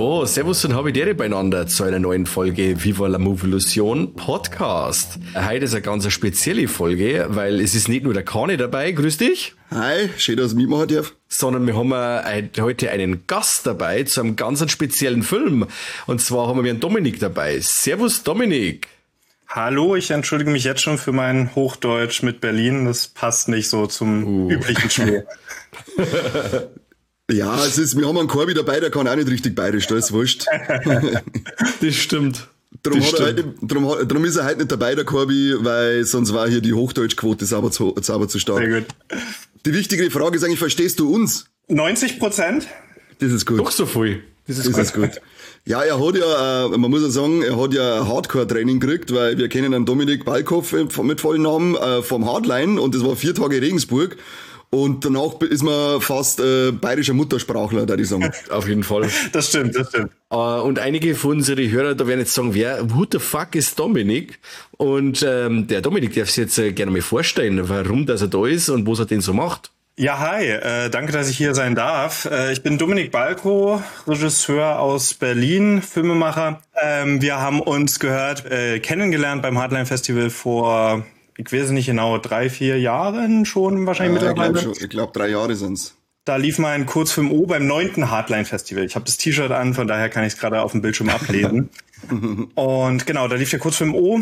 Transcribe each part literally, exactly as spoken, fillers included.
da, servus und habe die beieinander zu einer neuen Folge Viva la Movilusion Podcast. Heute ist eine ganz spezielle Folge, weil es ist nicht nur der Kani dabei, grüß dich. Hi, schön, dass ich mitmachen darf. Sondern wir haben heute einen Gast dabei zu einem ganz speziellen Film. Und zwar haben wir einen Dominik dabei. Servus Dominik. Hallo, ich entschuldige mich jetzt schon für mein Hochdeutsch mit Berlin. Das passt nicht so zum uh. üblichen Spiel. Ja, es ist, wir haben einen Corby dabei, der kann auch nicht richtig bayerisch, da ist wurscht. Das stimmt. Darum, das hat er stimmt. Heute, darum, darum ist er heute nicht dabei, der Corby, weil sonst war hier die Hochdeutschquote sauber zu, sauber zu stark. Sehr gut. Die wichtigere Frage ist eigentlich, verstehst du uns? neunzig Prozent? Das ist gut. Doch so viel. Das ist, das gut. ist gut. Ja, er hat ja, man muss ja sagen, er hat ja Hardcore-Training gekriegt, weil wir kennen einen Dominik Balkhoff mit vollen Namen vom Hardline und das war vier Tage Regensburg. Und danach ist man fast äh, bayerischer Muttersprachler, da ich sagen. Auf jeden Fall. Das stimmt, das stimmt. Uh, und einige von unseren Hörern, da werden jetzt sagen, wer, who the fuck ist Dominik? Und ähm, der Dominik darf sich jetzt äh, gerne mal vorstellen, warum dass er da ist und was er denn so macht. Ja, hi, äh, danke, dass ich hier sein darf. Äh, ich bin Dominik Balko, Regisseur aus Berlin, Filmemacher. Ähm, wir haben uns gehört, äh, kennengelernt beim Hardline Festival vor... Ich weiß nicht genau, drei, vier Jahren schon wahrscheinlich ja, mittlerweile. Ich glaube, glaub, drei Jahre sind's. Da lief mein Kurzfilm O beim neunten Hardline Festival. Ich habe das T-Shirt an, von daher kann ich es gerade auf dem Bildschirm ablesen. Und genau, da lief der Kurzfilm O.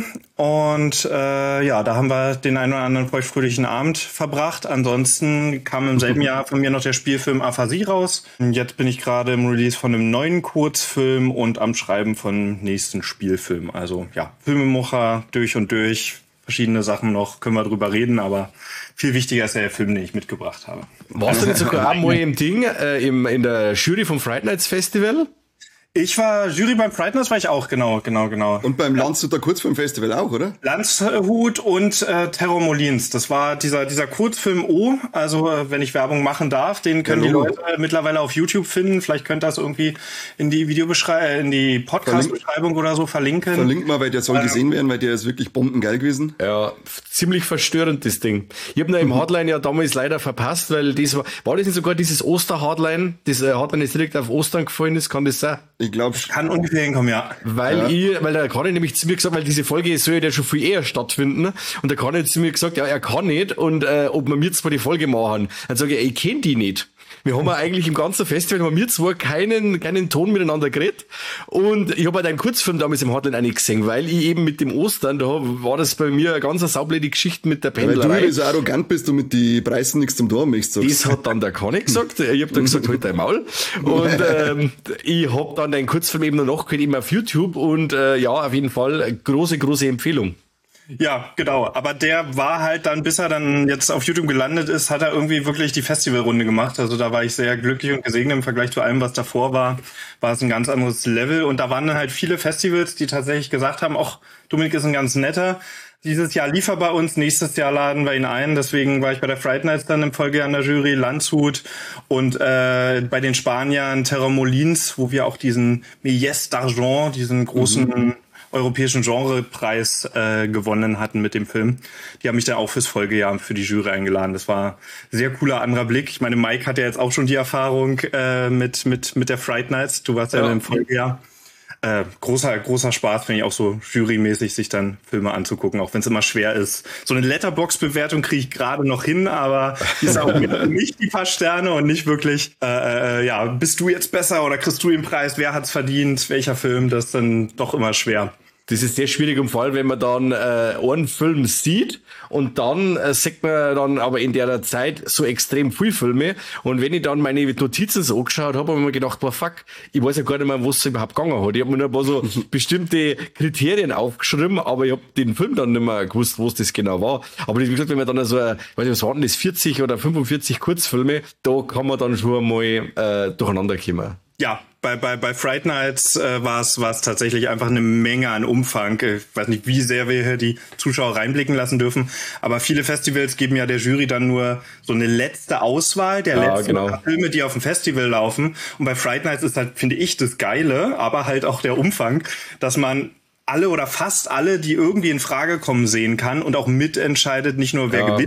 Und äh, ja, da haben wir den einen oder anderen feuchtfröhlichen Abend verbracht. Ansonsten kam im selben Jahr von mir noch der Spielfilm Aphasie raus. Und jetzt bin ich gerade im Release von einem neuen Kurzfilm und am Schreiben von nächsten Spielfilm. Also ja, Filmemacher durch und durch. Verschiedene Sachen noch, können wir drüber reden, aber viel wichtiger ist ja der Film, den ich mitgebracht habe. Warst du nicht sogar einmal im Ding, äh, im, in der Jury vom Fright Nights Festival? Ich war Jury beim Fright Nights, war ich auch, genau, genau, genau. Und beim Landshuter Kurzfilmfestival auch, oder? Landshut und äh, Terror Molins. Das war dieser dieser Kurzfilm O. Also äh, wenn ich Werbung machen darf, den können ja, die Leute äh, mittlerweile auf YouTube finden. Vielleicht könnt ihr das irgendwie in die Videobeschreibung, in die Podcast-Beschreibung oder so verlinken. Verlinkt mal, weil der soll äh, gesehen werden, weil der ist wirklich bombengeil gewesen. Ja, ziemlich verstörend, das Ding. Ich habe noch im Hardline ja damals leider verpasst, weil das war, war das nicht sogar dieses Oster-Hardline, das äh, Hardline jetzt direkt auf Ostern gefallen ist, kann das sein? Ich glaube, kann ungefähr hinkommen, ja. Weil ja. ich, weil der Conny nämlich zu mir gesagt, weil diese Folge soll ja schon viel eher stattfinden. Und der Conny hat zu mir gesagt, ja, er kann nicht und äh, ob wir mir zwar die Folge machen. Dann sage ich, ich kenne die nicht. Wir haben ja eigentlich im ganzen Festival, haben wir zwar keinen, keinen Ton miteinander geredet. Und ich habe halt einen Kurzfilm damals im Hardline auch nicht gesehen, weil ich eben mit dem Ostern, da war das bei mir eine ganz saublöde Geschichte mit der Pendlerei. Weil du so arrogant bist und mit die Preisen nichts zum Tun möchtest. Das hat dann der Conny gesagt. Ich habe dann gesagt, halt dein Maul. Und ähm, ich habe dann den Kurzfilm eben noch nachgehört, eben auf YouTube. Und äh, ja, auf jeden Fall eine große, große Empfehlung. Ja, genau. Aber der war halt dann, bis er dann jetzt auf YouTube gelandet ist, hat er irgendwie wirklich die Festivalrunde gemacht. Also da war ich sehr glücklich und gesegnet im Vergleich zu allem, was davor war. War es ein ganz anderes Level. Und da waren dann halt viele Festivals, die tatsächlich gesagt haben, ach, Dominik ist ein ganz netter. Dieses Jahr lief er bei uns, nächstes Jahr laden wir ihn ein. Deswegen war ich bei der Fright Nights dann im Folgejahr in der Jury, Landshut und äh, bei den Spaniern Terror Molins, wo wir auch diesen Méliès d'Argent, diesen großen mhm. europäischen Genrepreis äh, gewonnen hatten mit dem Film. Die haben mich dann auch fürs Folgejahr für die Jury eingeladen. Das war ein sehr cooler anderer Blick. Ich meine, Mike hat ja jetzt auch schon die Erfahrung äh, mit mit mit der Fright Nights. Du warst ja, ja im Folgejahr. Äh, großer großer Spaß, finde ich auch so jurymäßig, sich dann Filme anzugucken, auch wenn es immer schwer ist. So eine Letterboxd-Bewertung kriege ich gerade noch hin, aber die ist auch nicht die paar Sterne und nicht wirklich, äh, äh, ja, bist du jetzt besser oder kriegst du den Preis, wer hat's verdient, welcher Film, das ist dann doch immer schwer. Das ist sehr schwierig im Fall, wenn man dann äh, einen Film sieht und dann äh, sieht man dann aber in der Zeit so extrem viel Filme. Und wenn ich dann meine Notizen so angeschaut habe, habe ich mir gedacht, boah, fuck, ich weiß ja gar nicht mehr, was es überhaupt gegangen hat. Ich habe mir nur ein paar so bestimmte Kriterien aufgeschrieben, aber ich habe den Film dann nicht mehr gewusst, was das genau war. Aber wie gesagt, wenn man dann so, weiß ich, was waren das, vierzig oder fünfundvierzig Kurzfilme, da kann man dann schon mal äh, durcheinander kommen. Ja, bei bei bei Fright Nights äh, war es war es tatsächlich einfach eine Menge an Umfang. Ich weiß nicht, wie sehr wir hier die Zuschauer reinblicken lassen dürfen, aber viele Festivals geben ja der Jury dann nur so eine letzte Auswahl der ja, letzten genau. Filme, die auf dem Festival laufen. Und bei Fright Nights ist halt, finde ich, das Geile, aber halt auch der Umfang, dass man alle oder fast alle, die irgendwie in Frage kommen, sehen kann und auch mitentscheidet, nicht nur wer ja. gewinnt,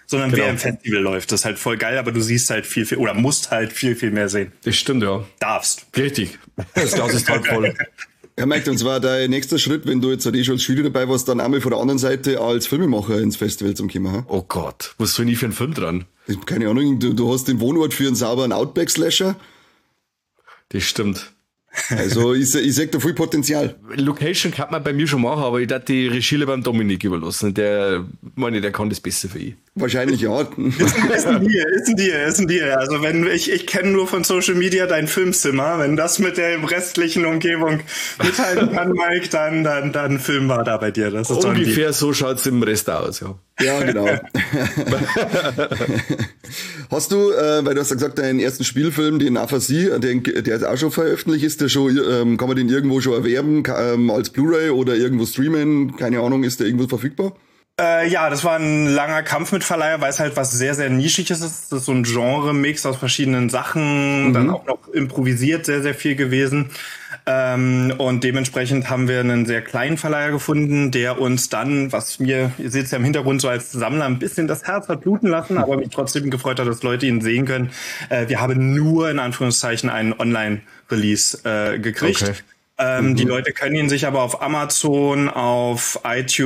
sondern Genau. wer im Festival läuft. Das ist halt voll geil, aber du siehst halt viel, viel, oder musst halt viel, viel mehr sehen. Das stimmt, ja. Darfst. Richtig. Das Glas ist halb voll. Ja, Mike, und zwar dein nächster Schritt, wenn du jetzt halt eh schon als Jury dabei warst, dann einmal von der anderen Seite als Filmemacher ins Festival zum kommen. Ha? Oh Gott, was soll ich für einen Film dran? Ich hab keine Ahnung, du, du hast den Wohnort für einen sauberen Outback-Slasher. Das stimmt. Also ich, se- ich sehe da viel Potenzial. Location kann man bei mir schon machen, aber ich darf die Regie beim Dominik überlassen. Der, meine, der kann das besser für ich. Wahrscheinlich ja. Ist ein Deal, ist ein Deal, ist ein Deal. Also wenn ich, ich kenne nur von Social Media dein Filmzimmer. Wenn das mit der restlichen Umgebung mithalten kann, Mike, dann, dann, dann filmen wir da bei dir. Das ist doch ein Deal. Ungefähr so schaut's im Rest aus, ja. Ja, genau. Hast du, äh, weil du hast ja gesagt, deinen ersten Spielfilm, den Aphasie, den, der ist auch schon veröffentlicht, ist der schon, ähm, kann man den irgendwo schon erwerben, ka- ähm, als Blu-ray oder irgendwo streamen? Keine Ahnung, ist der irgendwo verfügbar? Äh, ja, das war ein langer Kampf mit Verleiher, weil es halt was sehr, sehr Nischiges ist. Das ist so ein Genre-Mix aus verschiedenen Sachen, dann auch noch improvisiert sehr, sehr viel gewesen. Ähm, und dementsprechend haben wir einen sehr kleinen Verleiher gefunden, der uns dann, was mir, ihr seht es ja im Hintergrund, so als Sammler ein bisschen das Herz hat bluten lassen, aber mich trotzdem gefreut hat, dass Leute ihn sehen können. Äh, wir haben nur in Anführungszeichen einen Online-Release äh, gekriegt. Okay. Ähm, Mhm. Die Leute können ihn sich aber auf Amazon, auf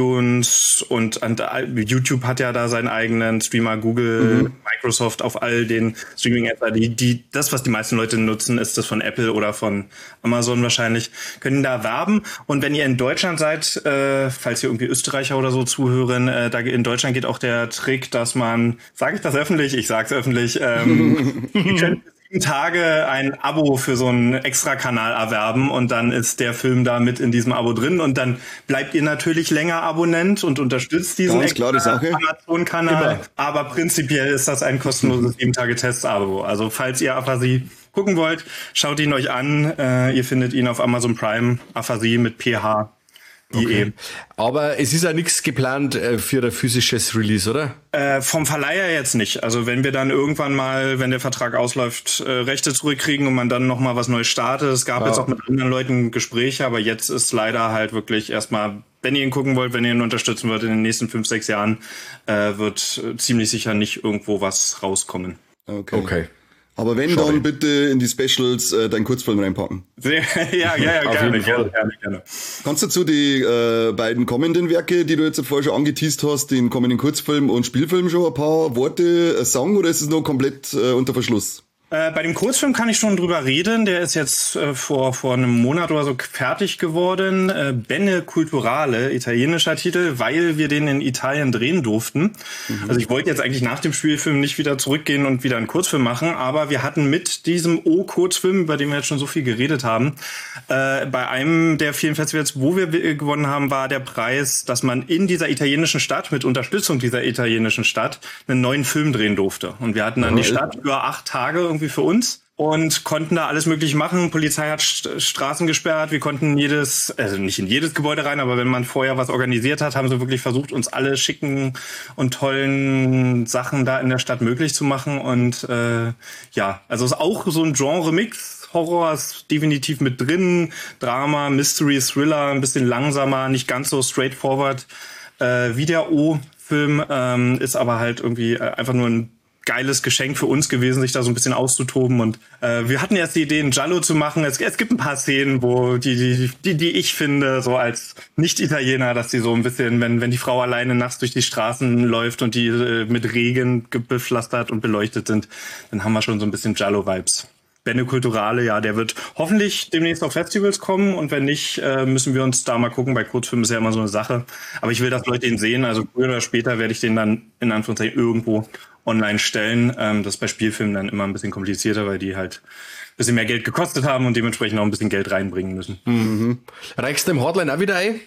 iTunes und, und YouTube hat ja da seinen eigenen Streamer, Google, mhm. Microsoft, auf all den Streaming-Apps. Die, die, das, was die meisten Leute nutzen, ist das von Apple oder von Amazon wahrscheinlich, können da werben. Und wenn ihr in Deutschland seid, äh, falls ihr irgendwie Österreicher oder so zuhören, äh, da in Deutschland geht auch der Trick, dass man, sage ich das öffentlich? Ich sage es öffentlich, ähm, ihr könnt Tage ein Abo für so einen Extra-Kanal erwerben und dann ist der Film da mit in diesem Abo drin und dann bleibt ihr natürlich länger Abonnent und unterstützt diesen Ganz klare Sache. Amazon-Kanal. Immer. Aber prinzipiell ist das ein kostenloses sieben Tage Test-Abo. Also falls ihr Aphasie gucken wollt, schaut ihn euch an. Äh, ihr findet ihn auf Amazon Prime, Aphasie mit P H. Okay. Aber es ist ja nichts geplant äh, für ein physisches Release, oder? Äh, vom Verleiher jetzt nicht. Also wenn wir dann irgendwann mal, wenn der Vertrag ausläuft, äh, Rechte zurückkriegen und man dann nochmal was Neues startet. Es gab Ah. jetzt auch mit anderen Leuten Gespräche, aber jetzt ist leider halt wirklich erstmal, wenn ihr ihn gucken wollt, wenn ihr ihn unterstützen wollt in den nächsten fünf, sechs Jahren, äh, wird äh, ziemlich sicher nicht irgendwo was rauskommen. Okay. Okay. Aber wenn, Schade. dann bitte in die Specials äh, deinen Kurzfilm reinpacken. Sehr, ja, ja, ja, Auf gerne, jeden Fall. gerne, gerne, gerne. Kannst du dazu die äh, beiden kommenden Werke, die du jetzt vorher schon angeteased hast, den kommenden Kurzfilm und Spielfilm schon ein paar Worte äh, sagen oder ist es noch komplett äh, unter Verschluss? Äh, bei dem Kurzfilm kann ich schon drüber reden. Der ist jetzt äh, vor vor einem Monat oder so fertig geworden. Äh, Bene Culturale, italienischer Titel, weil wir den in Italien drehen durften. Mhm. Also ich wollte jetzt eigentlich nach dem Spielfilm nicht wieder zurückgehen und wieder einen Kurzfilm machen, aber wir hatten mit diesem O-Kurzfilm, über den wir jetzt schon so viel geredet haben, äh, bei einem der vielen Festivals, wo wir gewonnen haben, war der Preis, dass man in dieser italienischen Stadt, mit Unterstützung dieser italienischen Stadt, einen neuen Film drehen durfte. Und wir hatten dann die Stadt über acht Tage irgendwie für uns und konnten da alles Mögliche machen. Polizei hat St- Straßen gesperrt. Wir konnten jedes, also nicht in jedes Gebäude rein, aber wenn man vorher was organisiert hat, haben sie wirklich versucht, uns alle schicken und tollen Sachen da in der Stadt möglich zu machen. Und äh, ja, also es ist auch so ein Genre-Mix. Horror ist definitiv mit drin. Drama, Mystery, Thriller, ein bisschen langsamer, nicht ganz so straightforward äh, wie der O-Film. Ähm, ist aber halt irgendwie äh, einfach nur ein geiles Geschenk für uns gewesen, sich da so ein bisschen auszutoben. Und äh, wir hatten erst die Idee, einen Giallo zu machen. Es, es gibt ein paar Szenen, wo die, die, die, die ich finde, so als Nicht-Italiener, dass die so ein bisschen, wenn, wenn die Frau alleine nachts durch die Straßen läuft und die äh, mit Regen bepflastert und beleuchtet sind, dann haben wir schon so ein bisschen Giallo-Vibes. Bene Culturale, ja, der wird hoffentlich demnächst auf Festivals kommen und wenn nicht, äh, müssen wir uns da mal gucken. Bei Kurzfilmen ist ja immer so eine Sache. Aber ich will, dass Leute ihn sehen. Also früher oder später werde ich den dann in Anführungszeichen irgendwo online stellen. Ähm, das ist bei Spielfilmen dann immer ein bisschen komplizierter, weil die halt ein bisschen mehr Geld gekostet haben und dementsprechend auch ein bisschen Geld reinbringen müssen. Mhm. Reichst du im Hardline auch wieder ein?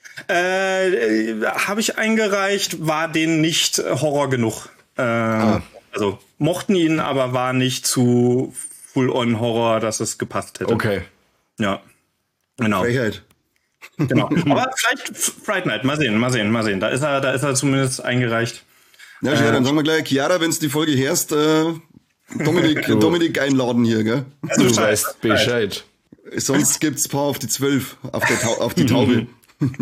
Äh, habe ich eingereicht, war denen nicht Horror genug. Äh, ah. Also mochten ihn, aber war nicht zu Full-on-Horror, dass es gepasst hätte. Okay. Ja, genau. Frechheit. Genau. Aber vielleicht Fright Night, mal sehen, mal sehen, mal sehen. Da ist er, da ist er zumindest eingereicht. Ja, schön, äh, dann sagen wir gleich, Chiara, wenn du die Folge hörst, äh, Dominik, Dominik einladen hier, gell? Also du weißt Bescheid. Sonst gibt's ein paar auf die zwölf, auf, der Tau- auf die Taube.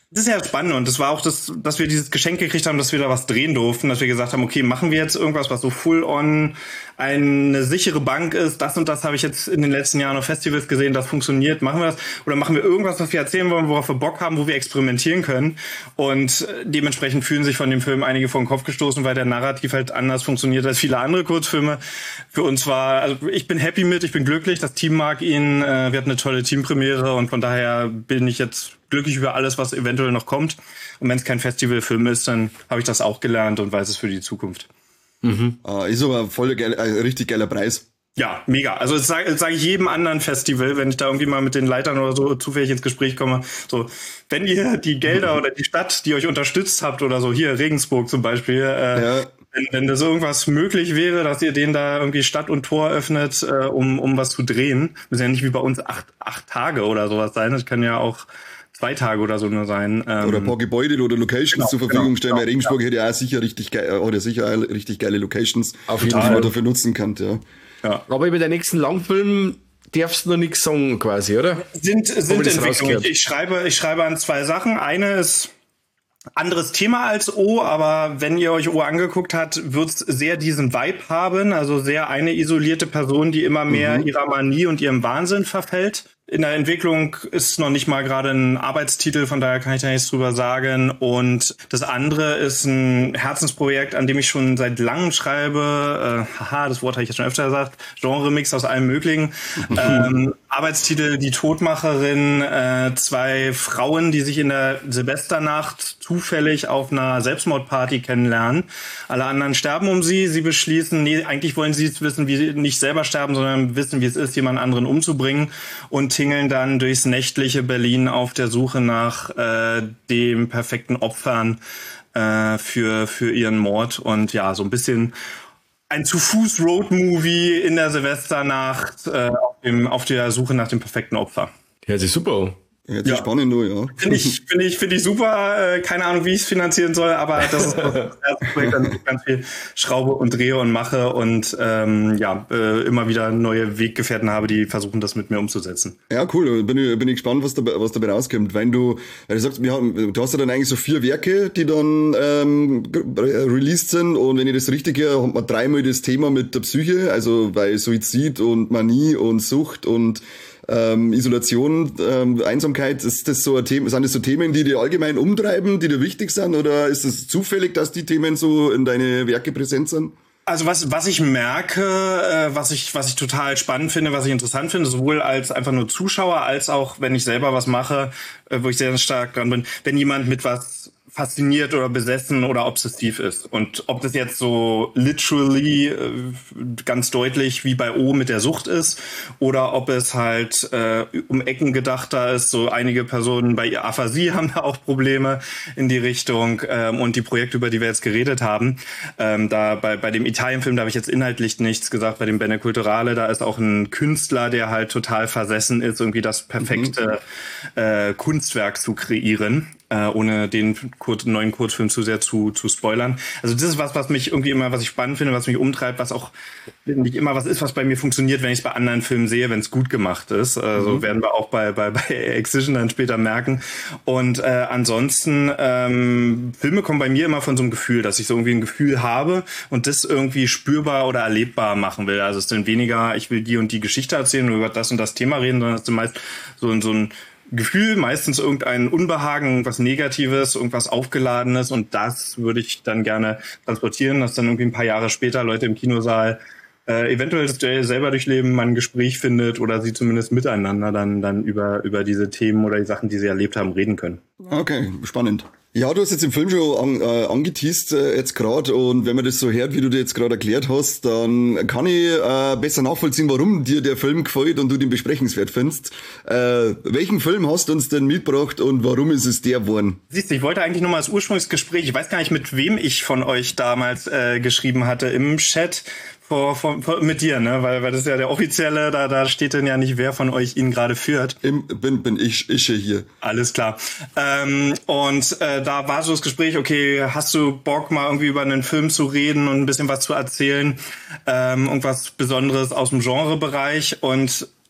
Das ist ja spannend und das war auch das, dass wir dieses Geschenk gekriegt haben, dass wir da was drehen durften, dass wir gesagt haben, okay, machen wir jetzt irgendwas, was so full on eine sichere Bank ist, das und das habe ich jetzt in den letzten Jahren auf Festivals gesehen, das funktioniert, machen wir das oder machen wir irgendwas, was wir erzählen wollen, worauf wir Bock haben, wo wir experimentieren können und dementsprechend fühlen sich von dem Film einige vor den Kopf gestoßen, weil der Narrativ halt anders funktioniert als viele andere Kurzfilme. Für uns war, also ich bin happy mit, ich bin glücklich, das Team mag ihn, wir hatten eine tolle Teampremiere und von daher bin ich jetzt glücklich über alles, was eventuell noch kommt. Und wenn es kein Festivalfilm ist, dann habe ich das auch gelernt und weiß es für die Zukunft. Mhm. Ah, ist aber voll geil, ein richtig geiler Preis. Ja, mega. Also das sage sag ich jedem anderen Festival, wenn ich da irgendwie mal mit den Leitern oder so zufällig ins Gespräch komme. So, wenn ihr die Gelder oder die Stadt, die euch unterstützt habt oder so, hier Regensburg zum Beispiel, äh, ja. wenn, wenn das irgendwas möglich wäre, dass ihr denen da irgendwie Stadt und Tor öffnet, äh, um um was zu drehen, müssen ja nicht wie bei uns acht acht Tage oder sowas sein. Das kann ja auch zwei Tage oder so nur sein. Ähm, oder ein paar Gebäude oder Locations genau, zur Verfügung genau, stellen. Genau, Regensburg ja. hätte ja auch sicher richtig geil, oder sicher auch richtig geile Locations, auf jeden Fall, die man dafür nutzen kann. Ja. Ja. Aber über den nächsten Langfilm darfst du noch nichts sagen, quasi, oder? Sind, sind Entwicklungen. Ich schreibe, ich schreibe an zwei Sachen. Eine ist anderes Thema als O, aber wenn ihr euch O angeguckt habt, wird es sehr diesen Vibe haben. Also sehr eine isolierte Person, die immer mehr mhm. ihrer Manie und ihrem Wahnsinn verfällt. In der Entwicklung ist noch nicht mal gerade ein Arbeitstitel, von daher kann ich da nichts drüber sagen. Und das andere ist ein Herzensprojekt, an dem ich schon seit langem schreibe. Äh, haha, das Wort habe ich jetzt schon öfter gesagt. Genre-Mix aus allem Möglichen. ähm, Arbeitstitel Die Todmacherin. Äh, zwei Frauen, die sich in der Silvesternacht zufällig auf einer Selbstmordparty kennenlernen. Alle anderen sterben um sie. Sie beschließen, nee, eigentlich wollen sie es wissen, wie sie nicht selber sterben, sondern wissen, wie es ist, jemand anderen umzubringen. Und tingeln dann durchs nächtliche Berlin auf der Suche nach äh, dem perfekten Opfern äh, für für ihren Mord und ja, so ein bisschen ein Zu-Fuß-Road-Movie in der Silvesternacht äh, auf, dem, auf der Suche nach dem perfekten Opfer. Ja, das ist super. Hört sich ja spannend an, ja. Finde ich, finde ich, finde ich super. Äh, keine Ahnung, wie ich es finanzieren soll, aber das ist das erste Projekt, an dem ich ganz viel schraube und drehe und mache und ähm, ja, äh, immer wieder neue Weggefährten habe, die versuchen, das mit mir umzusetzen. Ja, cool. Bin ich, bin ich gespannt, was dabei, was dabei rauskommt. Wenn du, weil du sagst, wir haben, du hast ja dann eigentlich so vier Werke, die dann ähm, released sind und wenn ich das richtig höre, hat man dreimal das Thema mit der Psyche, also bei Suizid und Manie und Sucht und Ähm, Isolation, ähm, Einsamkeit, ist das so ein Thema, sind das so Themen, die dir allgemein umtreiben, die dir wichtig sind, oder ist es zufällig, dass die Themen so in deine Werke präsent sind? Also was was ich merke, äh, was ich was ich total spannend finde, was ich interessant finde, sowohl als einfach nur Zuschauer als auch wenn ich selber was mache, äh, wo ich sehr stark dran bin, wenn jemand mit was fasziniert oder besessen oder obsessiv ist. Und ob das jetzt so literally äh, ganz deutlich wie bei O mit der Sucht ist oder ob es halt äh, um Ecken gedachter ist. So einige Personen bei ihr Aphasie haben da auch Probleme in die Richtung. Ähm, und die Projekte, über die wir jetzt geredet haben, ähm, da bei, bei dem Italienfilm, da habe ich jetzt inhaltlich nichts gesagt. Bei dem Bene Culturale, da ist auch ein Künstler, der halt total versessen ist, irgendwie das perfekte mhm. äh, Kunstwerk zu kreieren. Äh, ohne den Kur- neuen Kurzfilm zu sehr zu zu spoilern. Also das ist was, was mich irgendwie immer, was ich spannend finde, was mich umtreibt, was auch nicht immer was ist, was bei mir funktioniert, wenn ich es bei anderen Filmen sehe, wenn es gut gemacht ist. Also mhm. werden wir auch bei bei bei Excision dann später merken. Und äh, ansonsten ähm, Filme kommen bei mir immer von so einem Gefühl, dass ich so irgendwie ein Gefühl habe und das irgendwie spürbar oder erlebbar machen will. Also es ist dann weniger, ich will die und die Geschichte erzählen oder über das und das Thema reden, sondern es ist meist so ein so ein Gefühl, meistens irgendein Unbehagen, was Negatives, irgendwas Aufgeladenes und das würde ich dann gerne transportieren, dass dann irgendwie ein paar Jahre später Leute im Kinosaal äh, eventuell das selber durchleben, man ein Gespräch findet oder sie zumindest miteinander dann dann über über diese Themen oder die Sachen, die sie erlebt haben, reden können. Okay, spannend. Ja, du hast jetzt im Film schon an, äh, angeteased äh, jetzt gerade und wenn man das so hört, wie du dir jetzt gerade erklärt hast, dann kann ich äh, besser nachvollziehen, warum dir der Film gefällt und du den besprechenswert findest. Äh, welchen Film hast du uns denn mitgebracht und warum ist es der geworden? Siehst du, ich wollte eigentlich nur mal das Ursprungsgespräch, ich weiß gar nicht, mit wem ich von euch damals äh, geschrieben hatte im Chat, Vor, vor, vor, mit dir, ne? Weil, weil das ist ja der offizielle, da, da steht dann ja nicht, wer von euch ihn gerade führt. Im, bin, bin ich, ich hier. Alles klar. Ähm, und äh, da war so das Gespräch, okay, hast du Bock, mal irgendwie über einen Film zu reden und ein bisschen was zu erzählen? Ähm, irgendwas Besonderes aus dem Genrebereich und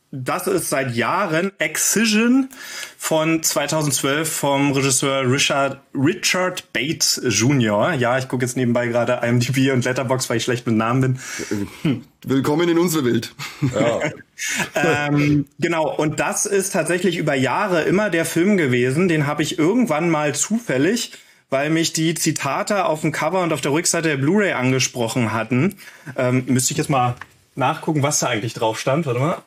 das ist seit Jahren Excision von zweitausendzwölf vom Regisseur Richard, Richard Bates Junior Ja, ich gucke jetzt nebenbei gerade IMDb und Letterboxd, weil ich schlecht mit Namen bin. Willkommen in unserer Welt. Ja. ähm, genau, und das ist tatsächlich über Jahre immer der Film gewesen. Den habe ich irgendwann mal zufällig, weil mich die Zitate auf dem Cover und auf der Rückseite der Blu-ray angesprochen hatten. Ähm, müsste ich jetzt mal nachgucken, was da eigentlich drauf stand. Warte mal.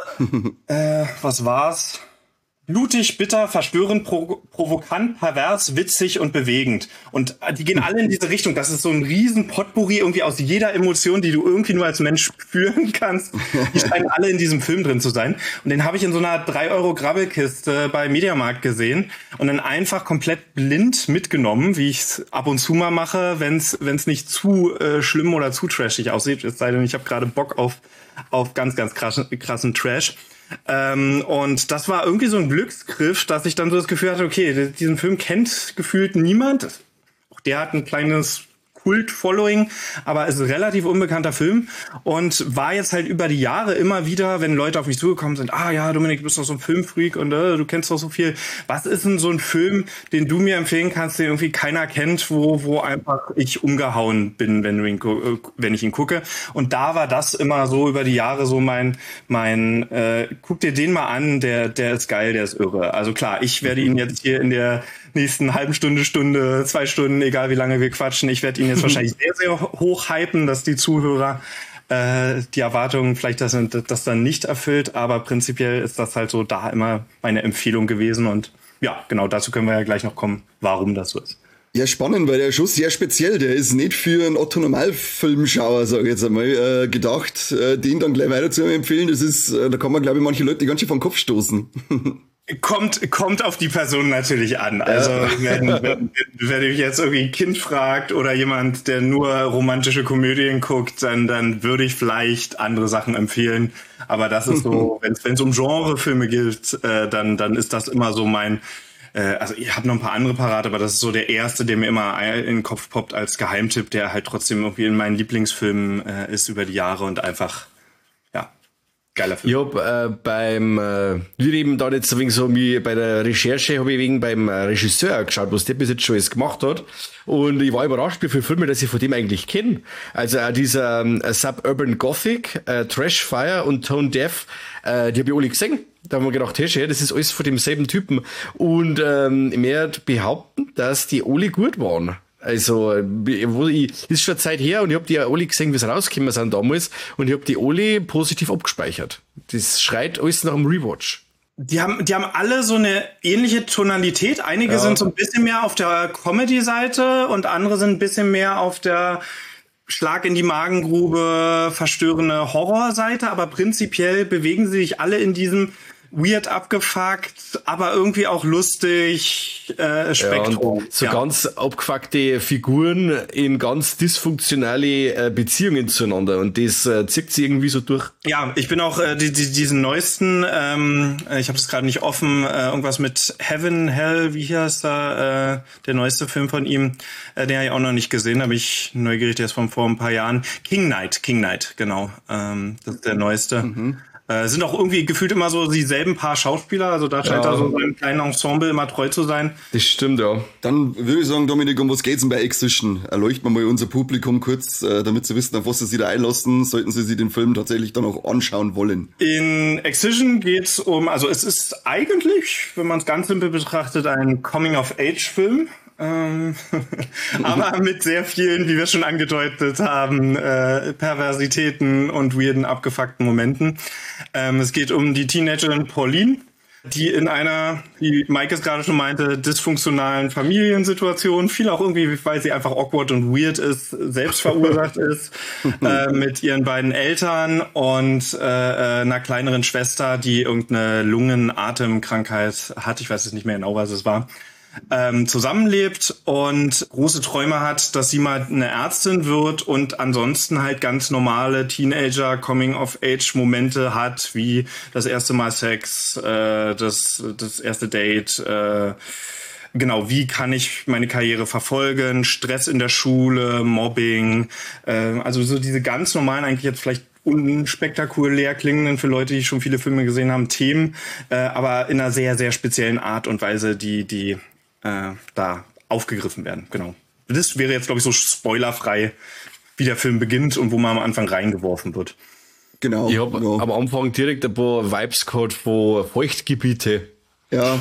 äh, was war's? Blutig, bitter, verstörend, pro- provokant, pervers, witzig und bewegend. Und die gehen alle in diese Richtung. Das ist so ein riesen Potpourri irgendwie aus jeder Emotion, die du irgendwie nur als Mensch spüren kannst. Die scheinen alle in diesem Film drin zu sein. Und den habe ich in so einer drei Euro Grabbelkiste bei Mediamarkt gesehen und dann einfach komplett blind mitgenommen, wie ich es ab und zu mal mache, wenn es wenn es nicht zu äh, schlimm oder zu trashig aussieht. Es sei denn, ich habe gerade Bock auf auf ganz, ganz krassen, krassen Trash. Ähm, und das war irgendwie so ein Glücksgriff, dass ich dann so das Gefühl hatte, okay, diesen Film kennt gefühlt niemand. Auch der hat ein kleines Kult-Following, aber ist ein relativ unbekannter Film und war jetzt halt über die Jahre immer wieder, wenn Leute auf mich zugekommen sind, ah ja, Dominik, du bist doch so ein Filmfreak und äh, du kennst doch so viel. Was ist denn so ein Film, den du mir empfehlen kannst, den irgendwie keiner kennt, wo wo einfach ich umgehauen bin, wenn du ihn wenn ich ihn gucke? Und da war das immer so über die Jahre so mein mein äh, guck dir den mal an, der der ist geil, der ist irre. Also klar, ich werde ihn jetzt hier in der nächsten halben Stunde, Stunde, zwei Stunden, egal wie lange wir quatschen. Ich werde ihn jetzt wahrscheinlich sehr, sehr hoch hypen, dass die Zuhörer äh, die Erwartungen vielleicht das, das dann nicht erfüllt. Aber prinzipiell ist das halt so da immer meine Empfehlung gewesen. Und ja, genau, dazu können wir ja gleich noch kommen, warum das so ist. Ja, spannend, weil der Schuss sehr speziell, der ist nicht für einen Otto-Normalfilmschauer, sage ich jetzt einmal, äh, gedacht, äh, den dann gleich weiter zu empfehlen. Das ist, äh, da kann man, glaube ich, manche Leute ganz schön vom Kopf stoßen. Kommt, kommt auf die Person natürlich an. Also, ja. wenn, wenn, wenn mich jetzt irgendwie ein Kind fragt oder jemand, der nur romantische Komödien guckt, dann, dann würde ich vielleicht andere Sachen empfehlen. Aber das ist so, wenn es um Genrefilme geht, äh, dann, dann ist das immer so mein, äh, also ich habe noch ein paar andere parat, aber das ist so der erste, der mir immer in den Kopf poppt als Geheimtipp, der halt trotzdem irgendwie in meinen Lieblingsfilmen äh, ist über die Jahre und einfach, ja, geiler Film. Ich hab äh, beim, äh, wir eben da jetzt wegen so wie bei der Recherche, habe ich wegen beim äh, Regisseur geschaut, was der bis jetzt schon alles gemacht hat. Und ich war überrascht, wie viele Filme, dass ich von dem eigentlich kenne. Also äh, dieser ähm, Suburban Gothic, äh, Trashfire und Tone Deaf, äh, die habe ich alle gesehen. Da haben wir gedacht, hey, das ist alles von demselben Typen. Und ähm, ich werde behaupten, dass die alle gut waren. Also, wo ich, ist schon Zeit her und ich habe die alle gesehen, wie sie rausgekommen sind damals und ich habe die alle positiv abgespeichert. Das schreit alles nach einem Rewatch. Die haben, die haben alle so eine ähnliche Tonalität. Einige ja. sind so ein bisschen mehr auf der Comedy-Seite und andere sind ein bisschen mehr auf der Schlag in die Magengrube, verstörende Horrorseite, aber prinzipiell bewegen sie sich alle in diesem weird abgefuckt, aber irgendwie auch lustig äh, Spektrum. Ja, so ja. ganz abgefuckte Figuren in ganz dysfunktionale äh, Beziehungen zueinander und das äh, zieht sich irgendwie so durch. Ja, ich bin auch äh, die, die, diesen neuesten, ähm, ich habe das gerade nicht offen, äh, irgendwas mit Heaven, Hell, wie heißt da, äh, der neueste Film von ihm, äh, den habe ich auch noch nicht gesehen, habe ich neugierig, der ist von vor ein paar Jahren. King Knight, King Knight, genau, ähm, das ist der neueste. Mhm. Äh, sind auch irgendwie gefühlt immer so dieselben paar Schauspieler, also da scheint ja. da so ein kleines Ensemble immer treu zu sein. Das stimmt, ja. Dann würde ich sagen, Dominik, um was geht's denn bei Excision? Erleuchten wir mal unser Publikum kurz, äh, damit sie wissen, auf was sie sich da einlassen, sollten sie sich den Film tatsächlich dann auch anschauen wollen. In Excision geht's um, also es ist eigentlich, wenn man es ganz simpel betrachtet, ein Coming-of-Age-Film. Ähm, aber mit sehr vielen, wie wir schon angedeutet haben, äh, Perversitäten und weirden, abgefuckten Momenten. Ähm, es geht um die Teenagerin Pauline, die in einer, wie Mike es gerade schon meinte, dysfunktionalen Familiensituation, viel auch irgendwie, weil sie einfach awkward und weird ist, selbst verursacht ist, äh, mit ihren beiden Eltern und äh, einer kleineren Schwester, die irgendeine Lungen-Atemkrankheit hat. Ich weiß jetzt nicht mehr genau, was es war. Ähm, zusammenlebt und große Träume hat, dass sie mal eine Ärztin wird und ansonsten halt ganz normale Teenager-Coming-of-Age-Momente hat, wie das erste Mal Sex, äh, das, das erste Date, äh, genau, wie kann ich meine Karriere verfolgen, Stress in der Schule, Mobbing, äh, also so diese ganz normalen, eigentlich jetzt vielleicht unspektakulär klingenden, für Leute, die schon viele Filme gesehen haben, Themen, äh, aber in einer sehr, sehr speziellen Art und Weise, die, die äh, da aufgegriffen werden. Genau. Das wäre jetzt, glaube ich, so spoilerfrei, wie der Film beginnt und wo man am Anfang reingeworfen wird. Genau. Ich habe ja. am Anfang direkt ein paar Vibes gehabt von Feuchtgebiete. Ja,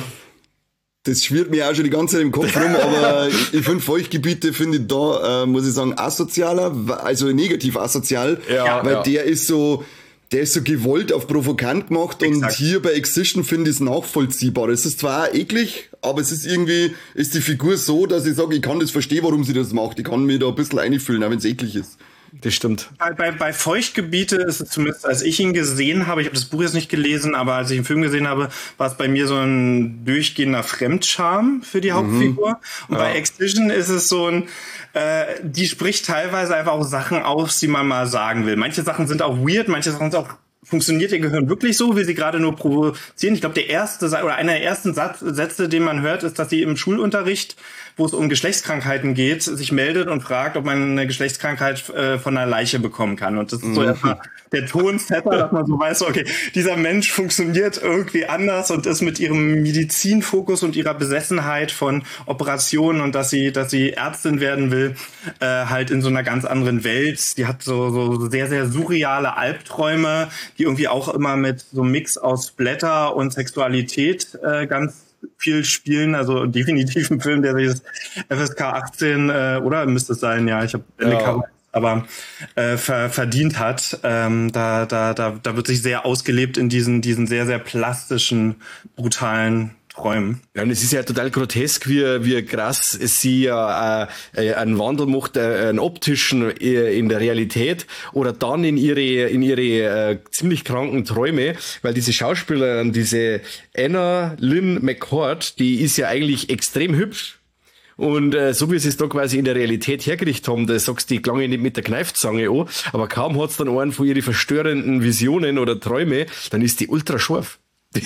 das schwirrt mir auch schon die ganze Zeit im Kopf rum, aber ich finde Feuchtgebiete, finde ich da, äh, muss ich sagen, asozialer, also negativ asozial, Ja, weil ja. der ist so, der ist so gewollt auf provokant gemacht. Exakt. Und hier bei Excision finde ich es nachvollziehbar. Es ist zwar auch eklig, aber es ist irgendwie, ist die Figur so, dass ich sage, ich kann das verstehen, warum sie das macht. Ich kann mich da ein bisschen einfühlen, auch wenn es eklig ist. Das stimmt. Bei, bei, bei Feuchtgebiete ist es zumindest, als ich ihn gesehen habe, ich habe das Buch jetzt nicht gelesen, aber als ich den Film gesehen habe, war es bei mir so ein durchgehender Fremdscham für die Hauptfigur. Mhm. Und ja. bei Excision ist es so ein, äh, die spricht teilweise einfach auch Sachen aus, die man mal sagen will. Manche Sachen sind auch weird, manche Sachen sind auch funktioniert ihr Gehirn wirklich so, wie sie gerade nur provozieren? Ich glaube, der erste oder einer der ersten Satz, Sätze, den man hört, ist, dass sie im Schulunterricht, wo es um Geschlechtskrankheiten geht, sich meldet und fragt, ob man eine Geschlechtskrankheit äh, von einer Leiche bekommen kann. Und das ist so mhm. erstmal der Tonsetter, dass man so weiß, okay, dieser Mensch funktioniert irgendwie anders und ist mit ihrem Medizinfokus und ihrer Besessenheit von Operationen und dass sie, dass sie Ärztin werden will, äh, halt in so einer ganz anderen Welt. Die hat so, so sehr, sehr surreale Albträume, die irgendwie auch immer mit so einem Mix aus Splatter und Sexualität äh, ganz viel spielen. Also definitiv ein Film, der sich das F S K achtzehn äh, oder müsste es sein, ja, ich habe ja. aber äh, ver, verdient hat. Ähm, da, da, da, da wird sich sehr ausgelebt in diesen, diesen sehr, sehr plastischen, brutalen Träumen. Ja, und es ist ja total grotesk, wie, wie krass sie ja äh, einen Wandel macht, äh, einen optischen äh, in der Realität oder dann in ihre in ihre äh, ziemlich kranken Träume, weil diese Schauspielerin, diese Anna Lynn McCord, die ist ja eigentlich extrem hübsch. Und äh, so wie sie es da quasi in der Realität hergerichtet haben, da sagst du, die klang ja nicht mit der Kneifzange an, aber kaum hat's dann einen von ihren verstörenden Visionen oder Träume, dann ist die ultra scharf.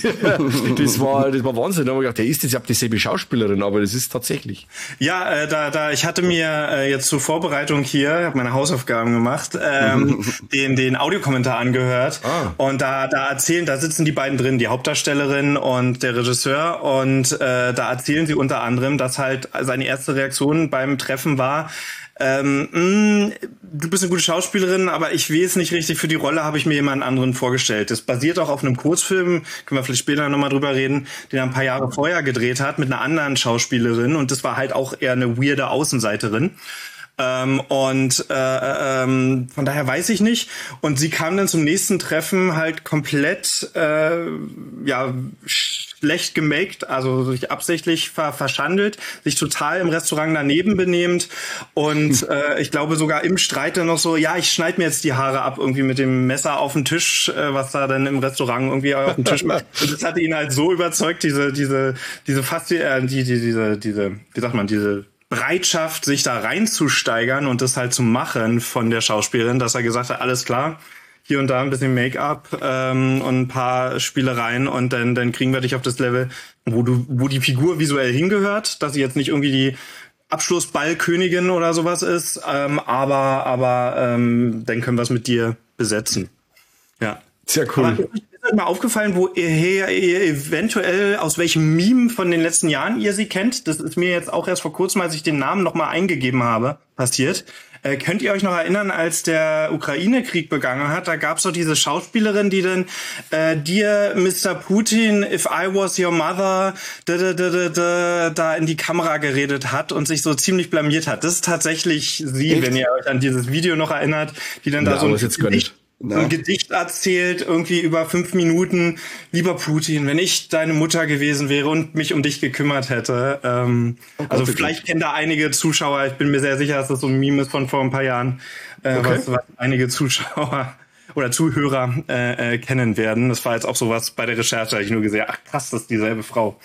das war das war Wahnsinn. Da haben wir gedacht, ja, ist das ja dieselbe Schauspielerin, aber das ist tatsächlich. Ja, äh, da da ich hatte mir äh, jetzt zur Vorbereitung hier, habe meine Hausaufgaben gemacht, ähm, den den Audiokommentar angehört ah. und da da erzählen, da sitzen die beiden drin, die Hauptdarstellerin und der Regisseur und äh, da erzählen sie unter anderem, dass halt seine erste Reaktion beim Treffen war, Ähm, mh, du bist eine gute Schauspielerin, aber ich weiß nicht richtig, für die Rolle habe ich mir jemanden anderen vorgestellt. Das basiert auch auf einem Kurzfilm, können wir vielleicht später nochmal drüber reden, den er ein paar Jahre vorher gedreht hat mit einer anderen Schauspielerin und das war halt auch eher eine weirde Außenseiterin. Ähm, und äh, ähm, von daher weiß ich nicht. Und sie kam dann zum nächsten Treffen halt komplett äh, ja schlecht gemaked, also sich absichtlich ver verschandelt, sich total im Restaurant daneben benehmend und äh, ich glaube sogar im Streit dann noch so, ja, ich schneide mir jetzt die Haare ab irgendwie mit dem Messer auf den Tisch, äh, was da dann im Restaurant irgendwie auf dem Tisch macht. Und das hatte ihn halt so überzeugt, diese diese diese fast äh, die, die diese diese wie sagt man diese Bereitschaft, sich da reinzusteigern und das halt zu machen von der Schauspielerin, dass er gesagt hat, alles klar, hier und da ein bisschen Make-up ähm, und ein paar Spielereien und dann dann kriegen wir dich auf das Level, wo du wo die Figur visuell hingehört, dass sie jetzt nicht irgendwie die Abschlussballkönigin oder sowas ist, ähm, aber aber ähm, dann können wir es mit dir besetzen. Ja. Sehr cool. Aber ist euch mal aufgefallen, wo ihr, ihr eventuell aus welchem Meme von den letzten Jahren ihr sie kennt? Das ist mir jetzt auch erst vor kurzem, als ich den Namen nochmal eingegeben habe, passiert. Äh, könnt ihr euch noch erinnern, als der Ukraine-Krieg begangen hat, da gab's doch diese Schauspielerin, die dann äh, Dear Mister Putin, if I was your mother, da, da, da, da, da, da in die Kamera geredet hat und sich so ziemlich blamiert hat. Das ist tatsächlich sie, Echt? Wenn ihr euch an dieses Video noch erinnert, die dann da ja, so ein jetzt gar nicht. so ein Gedicht erzählt, irgendwie über fünf Minuten. Lieber Putin, wenn ich deine Mutter gewesen wäre und mich um dich gekümmert hätte. Ähm, oh Gott, also vielleicht kennen da einige Zuschauer, ich bin mir sehr sicher, dass das so ein Meme ist von vor ein paar Jahren, äh, okay. was, was einige Zuschauer oder Zuhörer äh, äh, kennen werden. Das war jetzt auch sowas bei der Recherche, da ich nur gesehen, ach krass, das ist dieselbe Frau.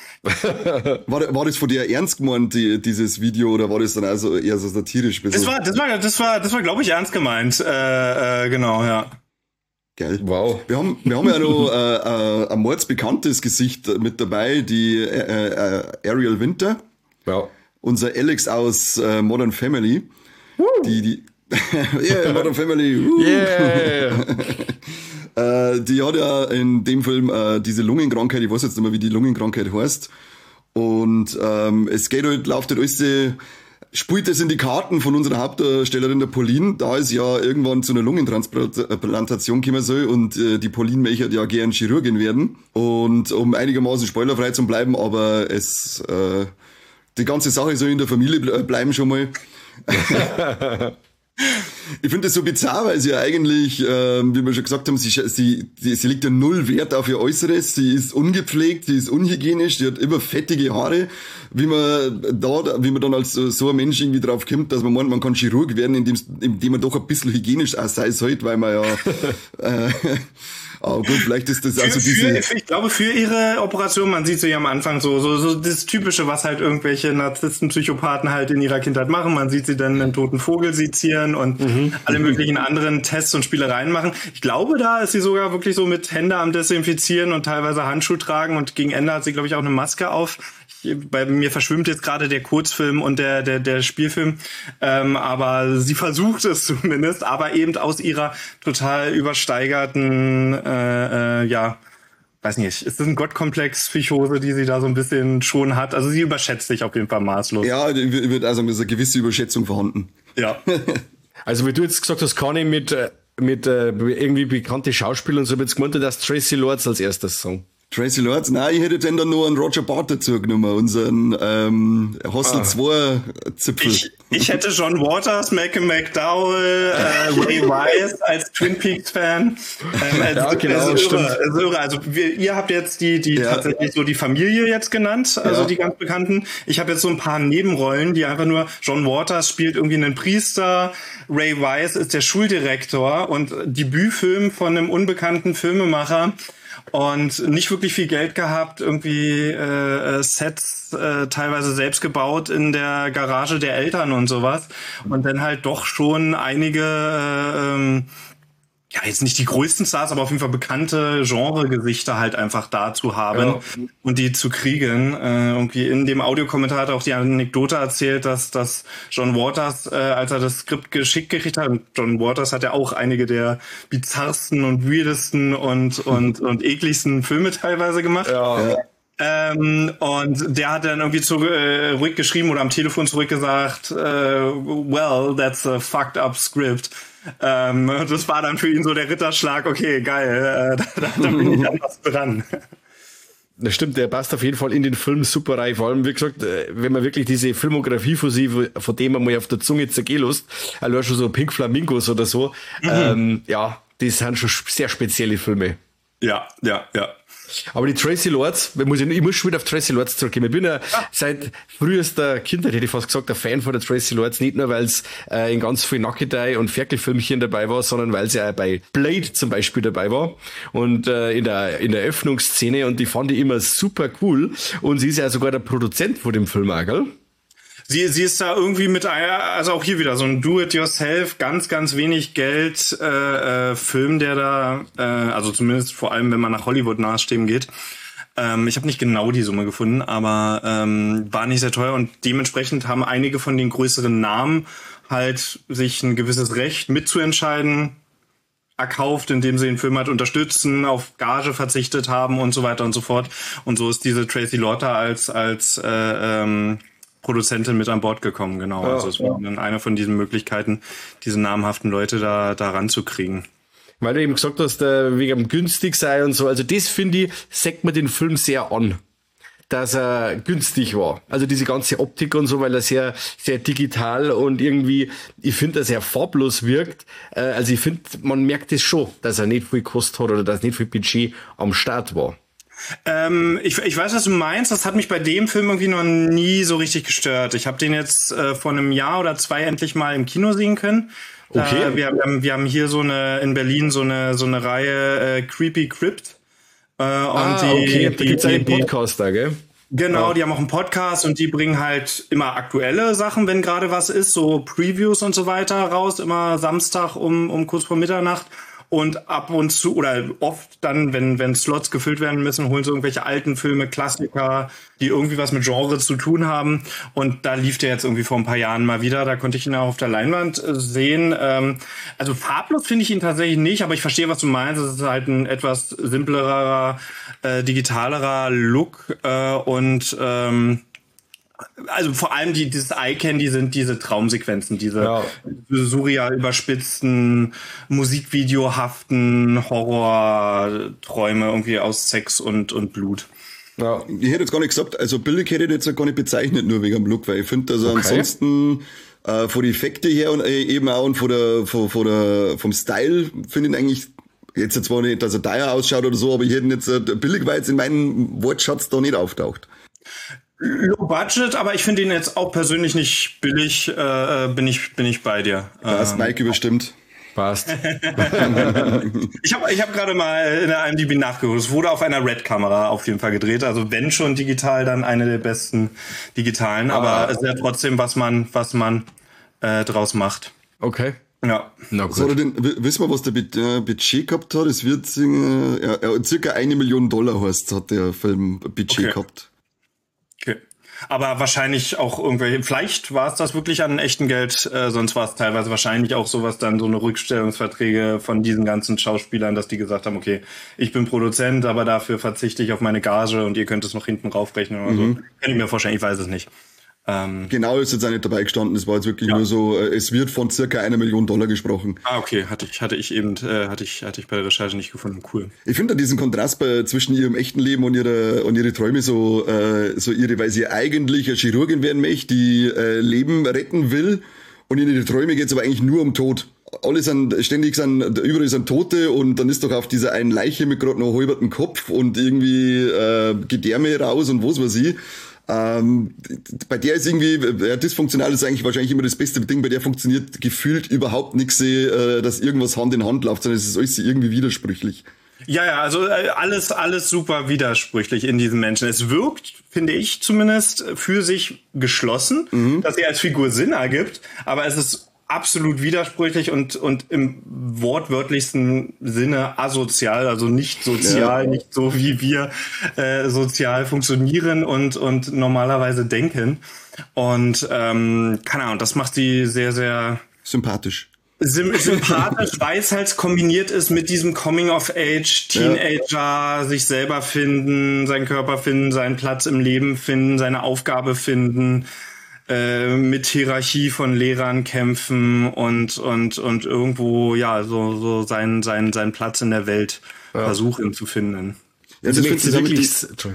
war, war das von dir ernst gemeint, die, dieses Video, oder war das dann also eher so satirisch? Das war, das war, das war, das war, glaube ich, ernst gemeint. Äh, äh, genau, ja. Geil. Wow. Wir haben, wir haben ja noch äh, äh, ein mordsbekanntes Gesicht mit dabei, die äh, äh, Ariel Winter. Ja. Unser Alex aus äh, Modern Family. Uh. Die, die, Yeah, Modern Family. Uh. Yeah. äh, die hat ja in dem Film äh, diese Lungenkrankheit, ich weiß jetzt nicht mehr, wie die Lungenkrankheit heißt. Und ähm, es geht halt, läuft halt alles, spielt das in die Karten von unserer Hauptdarstellerin, der Pauline, da es ja irgendwann zu einer Lungentransplantation kommen soll und äh, die Pauline möchte ja gern Chirurgin werden. Und um einigermaßen spoilerfrei zu bleiben, aber es äh, die ganze Sache soll in der Familie bleiben schon mal. Ich finde das so bizarr, weil sie ja eigentlich, ähm, wie wir schon gesagt haben, sie, sie, sie legt ja null Wert auf ihr Äußeres, sie ist ungepflegt, sie ist unhygienisch, sie hat immer fettige Haare, wie man da, wie man dann als so ein Mensch irgendwie drauf kommt, dass man meint, man kann Chirurg werden, indem, indem man doch ein bisschen hygienisch auch sei sollte, weil man ja, äh, aber gut, vielleicht ist das also für, diese... Für, ich glaube, für ihre Operation, man sieht sie ja am Anfang so, so, so das Typische, was halt irgendwelche Narzissten, Psychopathen halt in ihrer Kindheit machen. Man sieht sie dann einen toten Vogel sezieren und mhm. alle möglichen anderen Tests und Spielereien machen. Ich glaube, da ist sie sogar wirklich so mit Hände am Desinfizieren und teilweise Handschuh tragen und gegen Ende hat sie, glaube ich, auch eine Maske auf. Ich, bei mir verschwimmt jetzt gerade der Kurzfilm und der, der, der Spielfilm, ähm, aber sie versucht es zumindest, aber eben aus ihrer total übersteigerten, äh, äh, ja, weiß nicht, ist das ein Gottkomplex-Psychose, die sie da so ein bisschen schon hat? Also sie überschätzt sich auf jeden Fall maßlos. Ja, ich würde also mit einer gewissen Überschätzung vorhanden. Ja. Also wie du jetzt gesagt hast, kann ich mit, mit äh, irgendwie bekannte Schauspielern, so jetzt gemeint, dass Tracy Lords als erstes sagen. Tracy Lords? Nein, ich hätte dann, dann noch einen Roger Bart dazu genommen, unseren ähm, Hostel ah. zwei Zipfel. Ich, ich hätte John Waters, Malcolm McDowell, äh, Ray Wise als Twin Peaks Fan. Ähm, also, ja, genau, also, stimmt. Irre, also, irre. also wir, ihr habt jetzt die, die ja. tatsächlich so die Familie jetzt genannt, also ja. die ganz bekannten. Ich habe jetzt so ein paar Nebenrollen, die einfach nur, John Waters spielt irgendwie einen Priester, Ray Wise ist der Schuldirektor und Debütfilm von einem unbekannten Filmemacher. Und nicht wirklich viel Geld gehabt, irgendwie äh, Sets äh, teilweise selbst gebaut in der Garage der Eltern und sowas. Und dann halt doch schon einige, äh, ähm, ja jetzt nicht die größten Stars, aber auf jeden Fall bekannte Genre-Gesichter halt einfach da zu haben ja. und die zu kriegen. Äh, irgendwie in dem Audiokommentar hat auch die Anekdote erzählt, dass, dass John Waters, äh, als er das Skript geschickt gekriegt hat, und John Waters hat ja auch einige der bizarrsten und weirdesten und, und, und ekligsten Filme teilweise gemacht. Ja. Ja. Ähm, und der hat dann irgendwie zu, äh, ruhig geschrieben oder am Telefon zurückgesagt, äh, well, that's a fucked up script. Ähm, das war dann für ihn so der Ritterschlag, okay, geil, äh, da, da bin ich anders dran. Das stimmt, der passt auf jeden Fall in den Film super rein. Vor allem, wie gesagt, wenn man wirklich diese Filmografie von sie, von dem man mal auf der Zunge zergehen lässt, also schon so Pink Flamingos oder so, mhm. ähm, ja, die sind schon sehr spezielle Filme. Ja, ja, ja. Aber die Tracy Lords, ich muss, ich muss schon wieder auf Tracy Lords zurückgehen. Ich bin ja, ja. seit frühester Kindheit, hätte ich fast gesagt, ein Fan von der Tracy Lords. Nicht nur, weil es äh, in ganz vielen Nackedei und Ferkelfilmchen dabei war, sondern weil sie auch bei Blade zum Beispiel dabei war. Und äh, in der in der Öffnungsszene. Und die fand ich immer super cool. Und sie ist ja sogar der Produzent von dem Film auch, gell? Sie, sie ist da irgendwie mit, also auch hier wieder so ein Do-it-yourself, ganz, ganz wenig Geld äh, äh, Film, der da, äh, also zumindest vor allem, wenn man nach Hollywood nachstehen geht. Ähm, ich habe nicht genau die Summe gefunden, aber ähm, war nicht sehr teuer und dementsprechend haben einige von den größeren Namen halt sich ein gewisses Recht mitzuentscheiden erkauft, indem sie den Film halt unterstützen, auf Gage verzichtet haben und so weiter und so fort. Und so ist diese Tracy Lords als als äh, ähm, Produzentin mit an Bord gekommen, genau. Ja, also es war dann eine von diesen Möglichkeiten, diese namhaften Leute da da ranzukriegen. Weil du eben gesagt hast, äh, wegen dem günstig sei und so. Also das, finde ich, sagt man den Film sehr an, dass er günstig war. Also diese ganze Optik und so, weil er sehr sehr digital und irgendwie, ich finde, dass er farblos wirkt. Äh, also ich finde, man merkt es schon, dass er nicht viel gekostet hat oder dass nicht viel Budget am Start war. Ähm, ich, ich weiß, was du meinst. Das hat mich bei dem Film irgendwie noch nie so richtig gestört. Ich habe den jetzt äh, vor einem Jahr oder zwei endlich mal im Kino sehen können. Okay. Äh, wir, haben, wir haben hier so eine in Berlin so eine so eine Reihe äh, Creepy Crypt. Äh, und ah, die, okay. Die, da gibt's einen die, Podcast da, gell? Genau, ja. Die haben auch einen Podcast und die bringen halt immer aktuelle Sachen, wenn gerade was ist, so Previews und so weiter raus, immer Samstag um um kurz vor Mitternacht. und ab und zu oder oft dann, wenn wenn Slots gefüllt werden müssen, holen sie irgendwelche alten Filme, Klassiker, die irgendwie was mit Genre zu tun haben. Und da lief der jetzt irgendwie vor ein paar Jahren mal wieder. Da konnte ich ihn auch auf der Leinwand sehen. Ähm, also farblos finde ich ihn tatsächlich nicht, aber ich verstehe, was du meinst. Es ist halt ein etwas simplerer, äh, digitalerer Look äh, und ähm, also vor allem die, dieses Eye-Candy sind diese Traumsequenzen, diese ja. surreal überspitzten, musikvideohaften Horrorträume irgendwie aus Sex und, und Blut. Ja. Ich hätte jetzt gar nicht gesagt, also billig hätte ich jetzt gar nicht bezeichnet, nur wegen dem Look, weil ich finde, also okay. ansonsten äh, von den Effekten her und äh, eben auch und von der, von, von der, vom Style finde ich ihn eigentlich jetzt zwar nicht, dass er teuer ausschaut oder so, aber ich hätte ihn jetzt, äh, billig war jetzt in meinem Wortschatz da nicht auftaucht. Low Budget, aber ich finde ihn jetzt auch persönlich nicht billig, äh, bin ich bin ich bei dir. Da hast Mike überstimmt. Passt. ich habe ich hab gerade mal in der I M D B nachgeguckt. Es wurde auf einer Red-Kamera auf jeden Fall gedreht. Also wenn schon digital, dann eine der besten digitalen. Aber ah. es ist ja trotzdem, was man was man äh, draus macht. Okay. Ja. Na gut. So, denn, wissen wir, was der Budget gehabt hat? Es wird äh, ja, circa eine Million Dollar heißt, hat der Film Budget okay. gehabt. Okay. Aber wahrscheinlich auch irgendwelche, vielleicht war es das wirklich an echtem Geld, äh, sonst war es teilweise wahrscheinlich auch sowas dann, so eine Rückstellungsverträge von diesen ganzen Schauspielern, dass die gesagt haben, okay, ich bin Produzent, aber dafür verzichte ich auf meine Gage und ihr könnt es noch hinten raufrechnen oder mhm. so. Kann ich mir vorstellen, ich weiß es nicht. Ähm, genau ist jetzt auch nicht dabei gestanden, es war jetzt wirklich ja. nur so, äh, es wird von circa einer Million Dollar gesprochen. Ah, okay, hatte ich, hatte ich eben, äh, hatte ich, hatte ich bei der Recherche nicht gefunden, cool. Ich finde diesen Kontrast bei, zwischen ihrem echten Leben und ihrer, und ihre Träume so, äh, so ihre, weil sie eigentlich eine Chirurgin werden möchte, die äh, Leben retten will und in ihre Träume geht es aber eigentlich nur um Tod. Alle sind, ständig sind, überall sind Tote und dann ist doch auf dieser einen Leiche mit gerade noch halberten Kopf und irgendwie äh, Gedärme raus und was weiß ich. Ähm, bei der ist irgendwie, ja, dysfunktional ist eigentlich wahrscheinlich immer das beste Ding, bei der funktioniert gefühlt überhaupt nichts, äh, dass irgendwas Hand in Hand läuft, sondern es ist alles irgendwie widersprüchlich. Ja, ja, also alles, alles super widersprüchlich in diesem Menschen. Es wirkt, finde ich zumindest, für sich geschlossen, mhm. dass er als Figur Sinn ergibt, aber es ist absolut widersprüchlich und und im wortwörtlichsten Sinne asozial, also nicht sozial, ja. nicht so wie wir äh, sozial funktionieren und und normalerweise denken. Und ähm, keine Ahnung, das macht sie sehr, sehr sympathisch. Sym- sympathisch, weil es halt kombiniert ist mit diesem Coming of Age, Teenager, ja. sich selber finden, seinen Körper finden, seinen Platz im Leben finden, seine Aufgabe finden. Mit Hierarchie von Lehrern kämpfen und und und irgendwo ja so so seinen seinen seinen Platz in der Welt ja. versuchen zu finden. Ja, das finde ich wirklich.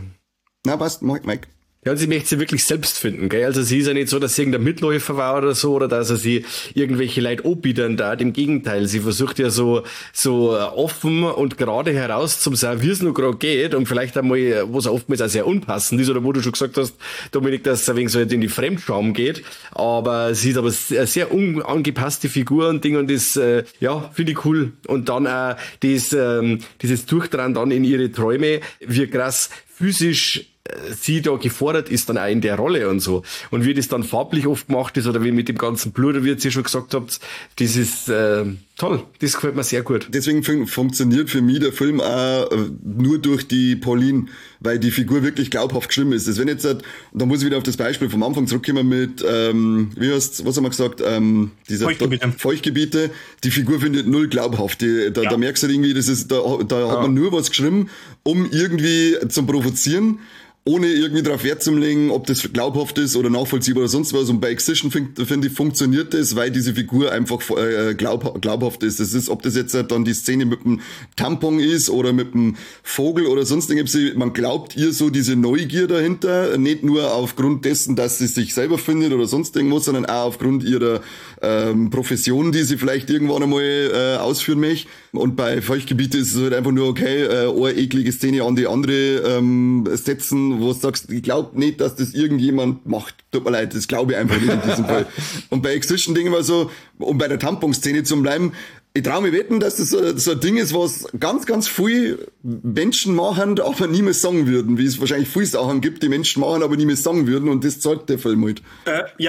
Na, passt, Mike. Ja, und sie möchte sie wirklich selbst finden, gell? Also sie ist ja nicht so, dass sie irgendein Mitläufer war oder so, oder dass er sie irgendwelche Leute anbieten da. Im Gegenteil, sie versucht ja so so offen und gerade heraus zum sagen, wie es nur gerade geht und vielleicht einmal, wo es oftmals auch sehr unpassend ist, oder wo du schon gesagt hast, Dominik, dass es ein wenig so in die Fremdscham geht. Aber sie ist aber eine sehr unangepasste Figur und Ding und das, äh, ja, finde ich cool. Und dann auch das, ähm, dieses Durchdrehen dann in ihre Träume, wie krass physisch sie da gefordert ist dann auch in der Rolle und so. Und wie das dann farblich oft gemacht ist oder wie mit dem ganzen Blut, wie ihr schon gesagt habt, das ist äh, toll. Das gefällt mir sehr gut. Deswegen fun- funktioniert für mich der Film auch äh, nur durch die Pauline, weil die Figur wirklich glaubhaft schlimm ist. Das wenn jetzt, da muss ich wieder auf das Beispiel vom Anfang zurückkommen mit, ähm, wie heißt, was haben wir gesagt, ähm, diese Feuchtgebiete. Feuchtgebiete. Die Figur findet null glaubhaft. Die, da, ja. da merkst du irgendwie, das ist, da, da ja. hat man nur was geschrieben, um irgendwie zum Provozieren, ohne irgendwie darauf Wert zu legen, ob das glaubhaft ist oder nachvollziehbar oder sonst was. Und bei Excision finde find ich, funktioniert das, weil diese Figur einfach äh, glaub, glaubhaft ist. Das ist, ob das jetzt dann die Szene mit dem Tampon ist oder mit dem Vogel oder sonst irgendwas. Man glaubt ihr so diese Neugier dahinter, nicht nur aufgrund dessen, dass sie sich selber findet oder sonst irgendwas, sondern auch aufgrund ihrer ähm, Profession, die sie vielleicht irgendwann einmal äh, ausführen möchte. Und bei Feuchtgebiete ist es halt einfach nur, okay, äh, eine eklige Szene an die andere ähm, setzen, wo du sagst, ich glaube nicht, dass das irgendjemand macht. Tut mir leid, das glaube ich einfach nicht in diesem Fall. Und bei Excision Dingen war so, um bei der Tampon-Szene zu bleiben, ich traue mich wetten, dass das so, so ein Ding ist, was ganz, ganz viele Menschen machen, aber nie mehr sagen würden. Wie es wahrscheinlich viele Sachen gibt, die Menschen machen, aber nie mehr sagen würden. Und das zeigt der Film halt. Äh, ja.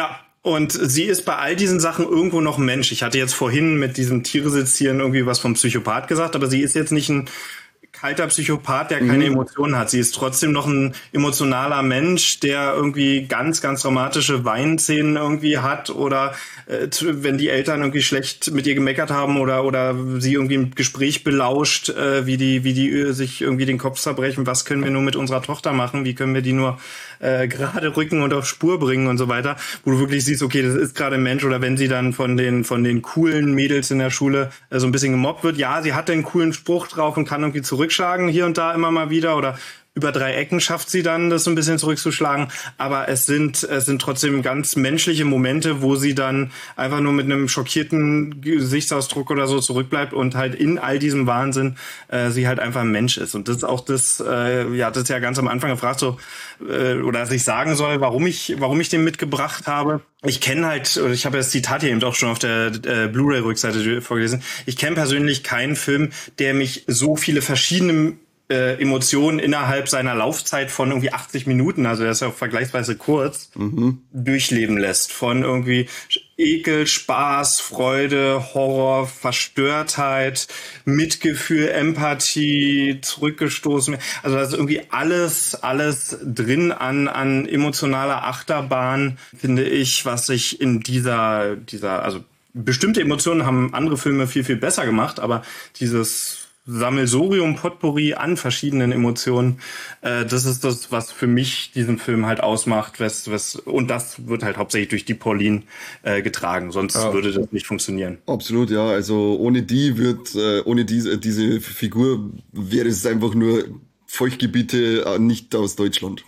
Und sie ist bei all diesen Sachen irgendwo noch ein Mensch. Ich hatte jetzt vorhin mit diesem Tiere sezieren irgendwie was vom Psychopath gesagt, aber sie ist jetzt nicht ein kalter Psychopath, der keine mhm. Emotionen hat. Sie ist trotzdem noch ein emotionaler Mensch, der irgendwie ganz, ganz dramatische Weinszenen irgendwie hat oder äh, wenn die Eltern irgendwie schlecht mit ihr gemeckert haben oder oder sie irgendwie im Gespräch belauscht, äh, wie die wie die äh, sich irgendwie den Kopf zerbrechen, was können wir nur mit unserer Tochter machen, wie können wir die nur äh, gerade rücken und auf Spur bringen und so weiter, wo du wirklich siehst, okay, das ist gerade ein Mensch. Oder wenn sie dann von den von den coolen Mädels in der Schule äh, so ein bisschen gemobbt wird, ja, sie hat einen coolen Spruch drauf und kann irgendwie zurückschlagen hier und da immer mal wieder oder über drei Ecken schafft sie dann, das so ein bisschen zurückzuschlagen. Aber es sind, es sind trotzdem ganz menschliche Momente, wo sie dann einfach nur mit einem schockierten Gesichtsausdruck oder so zurückbleibt und halt in all diesem Wahnsinn äh, sie halt einfach ein Mensch ist. Und das ist auch das, äh, ja, das ist ja ganz am Anfang gefragt, so, äh, oder dass ich sagen soll, warum ich, warum ich den mitgebracht habe. Ich kenne halt, ich habe das Zitat hier eben auch schon auf der äh, Blu-ray-Rückseite vorgelesen, ich kenne persönlich keinen Film, der mich so viele verschiedene Äh, Emotionen innerhalb seiner Laufzeit von irgendwie achtzig Minuten, also der ist ja auch vergleichsweise kurz, mhm. durchleben lässt. Von irgendwie Ekel, Spaß, Freude, Horror, Verstörtheit, Mitgefühl, Empathie, zurückgestoßen. Also da ist irgendwie alles, alles drin an, an emotionaler Achterbahn, finde ich, was sich in dieser, dieser, also bestimmte Emotionen haben andere Filme viel, viel besser gemacht, aber dieses Sammelsurium, Potpourri an verschiedenen Emotionen, äh, das ist das, was für mich diesen Film halt ausmacht, was, was, und das wird halt hauptsächlich durch die Pauline äh, getragen, sonst ja. würde das nicht funktionieren. Absolut, ja, also ohne die wird, äh, ohne diese, diese Figur wäre es einfach nur Feuchtgebiete nicht aus Deutschland.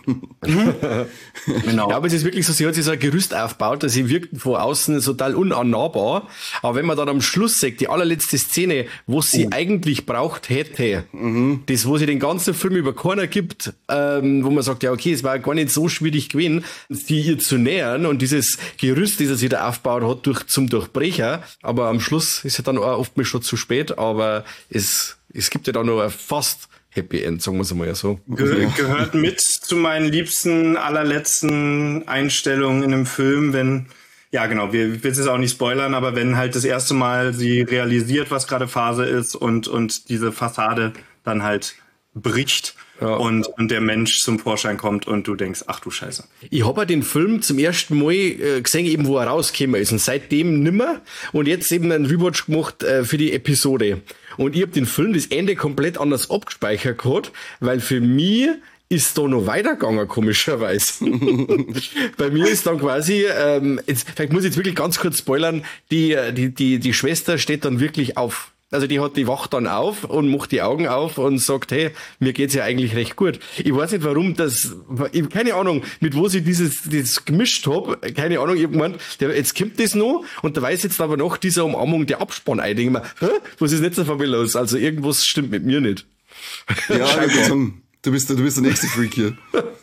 Genau. Ja, aber es ist wirklich so, sie hat sich so ein Gerüst aufgebaut, dass sie wirkt von außen total unannahbar. Aber wenn man dann am Schluss sagt, die allerletzte Szene, wo sie oh. eigentlich braucht hätte, mhm. das, wo sie den ganzen Film über keiner gibt, ähm, wo man sagt, ja, okay, es war gar nicht so schwierig gewesen, sie ihr zu nähern und dieses Gerüst, das er sich da aufgebaut hat, durch, zum Durchbrecher. Aber am Schluss ist ja dann auch oftmals schon zu spät, aber es, es gibt ja da noch fast Happy End, sagen wir es mal ja so. Ge- gehört mit zu meinen liebsten, allerletzten Einstellungen in einem Film, wenn, ja genau, wir will es jetzt auch nicht spoilern, aber wenn halt das erste Mal sie realisiert, was gerade Phase ist und, und diese Fassade dann halt bricht. Ja. Und, und der Mensch zum Vorschein kommt und du denkst, ach du Scheiße. Ich habe den Film zum ersten Mal äh, gesehen, eben wo er rausgekommen ist und seitdem nimmer und jetzt eben einen Rewatch gemacht äh, für die Episode. Und ich habe den Film, das Ende komplett anders abgespeichert gehabt, weil für mich ist da noch weitergegangen, komischerweise. Bei mir ist dann quasi, ähm, jetzt, vielleicht muss ich jetzt wirklich ganz kurz spoilern, die, die, die, die Schwester steht dann wirklich auf. Also die hat, die wacht dann auf und macht die Augen auf und sagt, hey, mir geht's ja eigentlich recht gut. Ich weiß nicht, warum das, ich, keine Ahnung, mit wo sie dieses, das gemischt hab, keine Ahnung, irgendwann, der, jetzt kommt das noch und da weiß jetzt aber noch dieser Umarmung der Abspann ein. Ich denke mir, hä, was ist nicht so los? Also irgendwas stimmt mit mir nicht. Ja, ich würde sagen, du bist der, du bist der nächste Freak hier.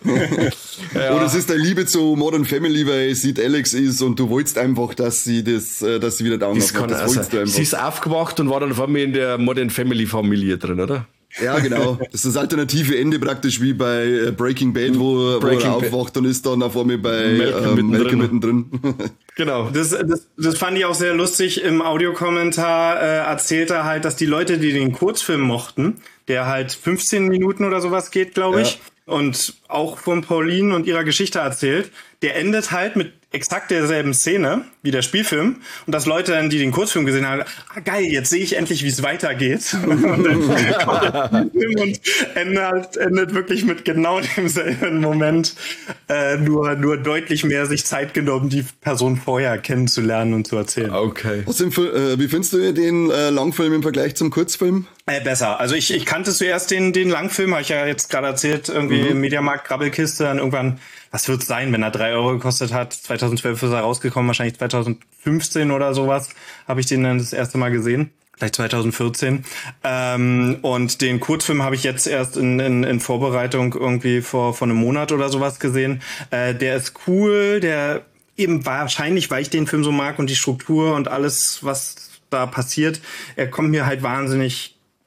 Ja. Oder es ist deine Liebe zu Modern Family, weil sie Alex ist und du wolltest einfach, dass sie das, dass sie wieder down das macht. Das wolltest du einfach. Sie ist aufgewacht und war dann vor mir in der Modern Family Familie drin, oder? Ja, genau. Das ist das alternative Ende praktisch wie bei Breaking Bad, wo, Breaking wo er aufwacht und ist dann auf einmal bei Malcolm ähm, mittendrin. mittendrin. Genau. Das, das, das fand ich auch sehr lustig. Im Audiokommentar äh, erzählt er halt, dass die Leute, die den Kurzfilm mochten, der halt fünfzehn Minuten oder sowas geht, glaube ich, ja. und auch von Pauline und ihrer Geschichte erzählt, der endet halt mit exakt derselben Szene wie der Spielfilm und dass Leute dann, die den Kurzfilm gesehen haben, ah geil, jetzt sehe ich endlich, wie es weitergeht. Und dann kommt der Film und endet, endet wirklich mit genau demselben Moment, äh, nur nur deutlich mehr sich Zeit genommen, die Person vorher kennenzulernen und zu erzählen. Okay. Was im, äh, wie findest du den äh, Langfilm im Vergleich zum Kurzfilm? Äh, besser. Also ich, ich kannte zuerst den den Langfilm, habe ich ja jetzt gerade erzählt, irgendwie mhm. im Mediamarkt Grabbelkiste, dann irgendwann, was wird's sein, wenn er drei Euro gekostet hat? zweitausendzwölf ist er rausgekommen, wahrscheinlich zweitausendfünfzehn oder sowas habe ich den dann das erste Mal gesehen. Vielleicht zweitausendvierzehn. Ähm, und den Kurzfilm habe ich jetzt erst in, in, in Vorbereitung irgendwie vor, vor einem Monat oder sowas gesehen. Äh, der ist cool, der eben wahrscheinlich, weil ich den Film so mag und die Struktur und alles, was da passiert, er kommt mir halt wahnsinnig